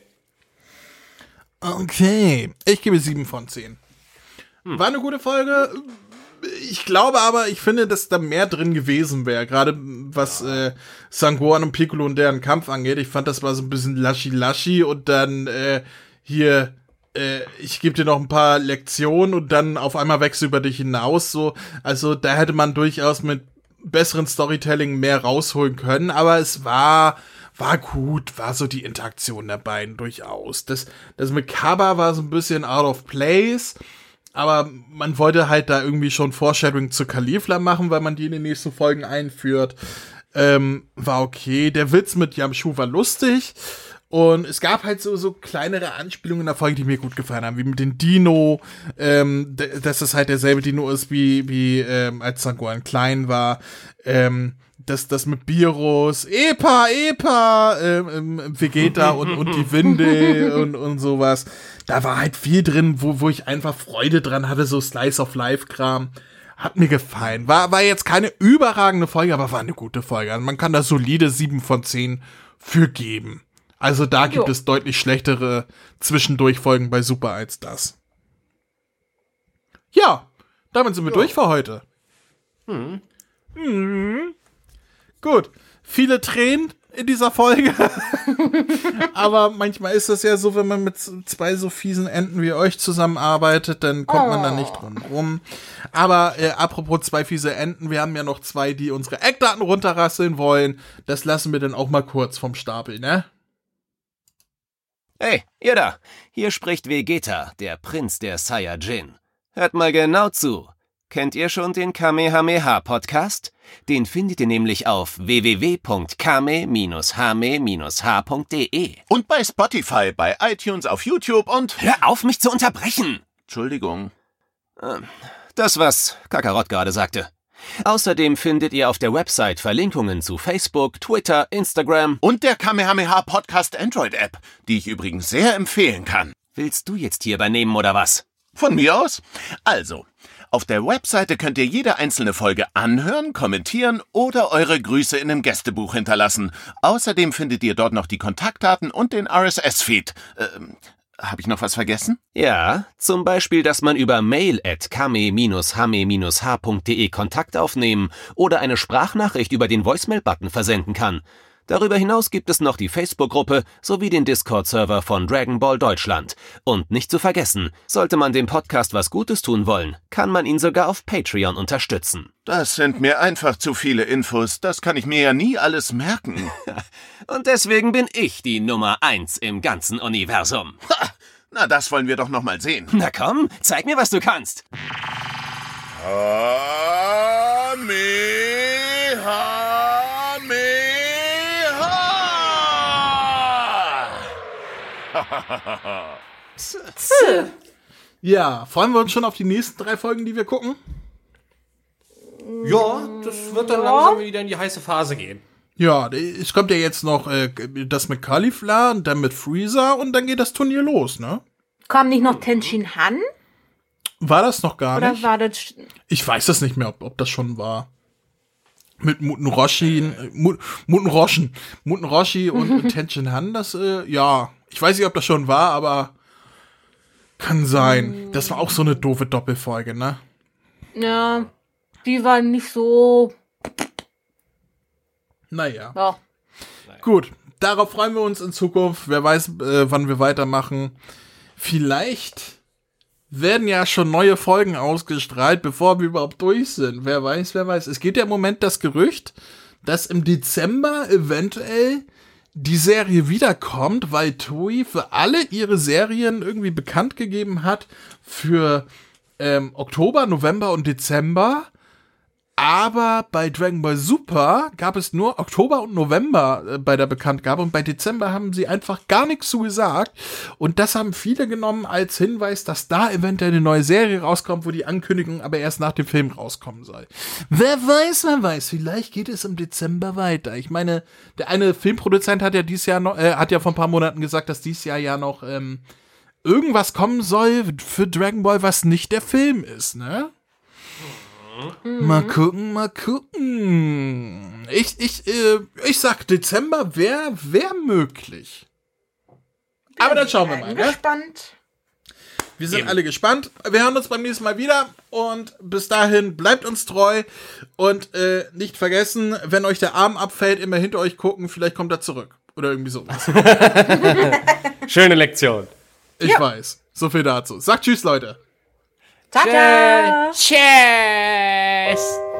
Okay, ich gebe 7 von 10. War eine gute Folge. Ich glaube aber, ich finde, dass da mehr drin gewesen wäre. Gerade was Son Gohan und Piccolo und deren Kampf angeht. Ich fand, das war so ein bisschen laschi-laschi und dann ich gebe dir noch ein paar Lektionen und dann auf einmal wächst du über dich hinaus. So. Also da hätte man durchaus mit besseren Storytelling mehr rausholen können. Aber es war gut, war so die Interaktion der beiden durchaus. Das mit Kaba war so ein bisschen out of place, aber man wollte halt da irgendwie schon Foreshadowing zu Caulifla machen, weil man die in den nächsten Folgen einführt. War okay. Der Witz mit Yamshu war lustig und es gab halt so kleinere Anspielungen in der Folge, die mir gut gefallen haben, wie mit dem Dino, dass das halt derselbe Dino ist, wie als Son Gohan klein war, das mit Virus, Epa, Vegeta und die Winde und sowas. Da war halt viel drin, wo ich einfach Freude dran hatte, so Slice-of-Life-Kram. Hat mir gefallen. War jetzt keine überragende Folge, aber war eine gute Folge. Also man kann da solide 7 von 10 für geben. Also da gibt es deutlich schlechtere Zwischendurchfolgen bei Super als das. Ja, damit sind wir durch für heute. Gut, viele Tränen, in dieser Folge. Aber manchmal ist es ja so, wenn man mit zwei so fiesen Enten wie euch zusammenarbeitet, dann kommt man da nicht drum rum. Aber apropos zwei fiese Enten, wir haben ja noch zwei, die unsere Eckdaten runterrasseln wollen. Das lassen wir dann auch mal kurz vom Stapel, ne? Hey, ihr da! Hier spricht Vegeta, der Prinz der Saiyajin. Hört mal genau zu. Kennt ihr schon den Kamehameha-Podcast? Den findet ihr nämlich auf www.kame-hame-h.de. Und bei Spotify, bei iTunes, auf YouTube und... Hör auf, mich zu unterbrechen! Entschuldigung. Das, was Kakarott gerade sagte. Außerdem findet ihr auf der Website Verlinkungen zu Facebook, Twitter, Instagram. Und der Kamehameha Podcast Android-App, die ich übrigens sehr empfehlen kann. Willst du jetzt hier übernehmen oder was? Von mir aus? Also... Auf der Webseite könnt ihr jede einzelne Folge anhören, kommentieren oder eure Grüße in einem Gästebuch hinterlassen. Außerdem findet ihr dort noch die Kontaktdaten und den RSS-Feed. Habe ich noch was vergessen? Ja, zum Beispiel, dass man über mail@kame-hame-h.de Kontakt aufnehmen oder eine Sprachnachricht über den Voicemail-Button versenden kann. Darüber hinaus gibt es noch die Facebook-Gruppe sowie den Discord-Server von Dragon Ball Deutschland. Und nicht zu vergessen, sollte man dem Podcast was Gutes tun wollen, kann man ihn sogar auf Patreon unterstützen. Das sind mir einfach zu viele Infos. Das kann ich mir ja nie alles merken. Und deswegen bin ich die Nummer 1 im ganzen Universum. Ha! Na, das wollen wir doch noch mal sehen. Na komm, zeig mir, was du kannst. Ja, freuen wir uns schon auf die nächsten 3 Folgen, die wir gucken? Ja, das wird dann langsam wieder in die heiße Phase gehen. Ja, es kommt ja jetzt noch das mit Caulifla und dann mit Freezer und dann geht das Turnier los, ne? Kam nicht noch Tenshin Han? War das noch gar Oder nicht? war das... Ich weiß das nicht mehr, ob das schon war. Mit Muten Roshi und Tenshin Han, das, ja. Ich weiß nicht, ob das schon war, aber kann sein. Das war auch so eine doofe Doppelfolge, ne? Ja, die war nicht so... Naja. Ja. Gut, darauf freuen wir uns in Zukunft. Wer weiß, wann wir weitermachen. Vielleicht werden ja schon neue Folgen ausgestrahlt, bevor wir überhaupt durch sind. Wer weiß, wer weiß. Es geht ja im Moment das Gerücht, dass im Dezember eventuell die Serie wiederkommt, weil Toei für alle ihre Serien irgendwie bekannt gegeben hat für Oktober, November und Dezember. Aber bei Dragon Ball Super gab es nur Oktober und November bei der Bekanntgabe und bei Dezember haben sie einfach gar nichts zu gesagt. Und das haben viele genommen als Hinweis, dass da eventuell eine neue Serie rauskommt, wo die Ankündigung aber erst nach dem Film rauskommen soll. Wer weiß, vielleicht geht es im Dezember weiter. Ich meine, der eine Filmproduzent hat ja dieses Jahr noch, hat ja vor ein paar Monaten gesagt, dass dieses Jahr ja noch irgendwas kommen soll für Dragon Ball, was nicht der Film ist, ne? Mal gucken. Ich sag, Dezember wäre möglich. Aber dann schauen wir mal, ne? Gespannt. Wir sind alle gespannt. Wir hören uns beim nächsten Mal wieder. Und bis dahin, bleibt uns treu. Und nicht vergessen, wenn euch der Arm abfällt, immer hinter euch gucken. Vielleicht kommt er zurück. Oder irgendwie sowas. Schöne Lektion. Ich weiß. So viel dazu. Sagt tschüss, Leute. Tada! Tschüss.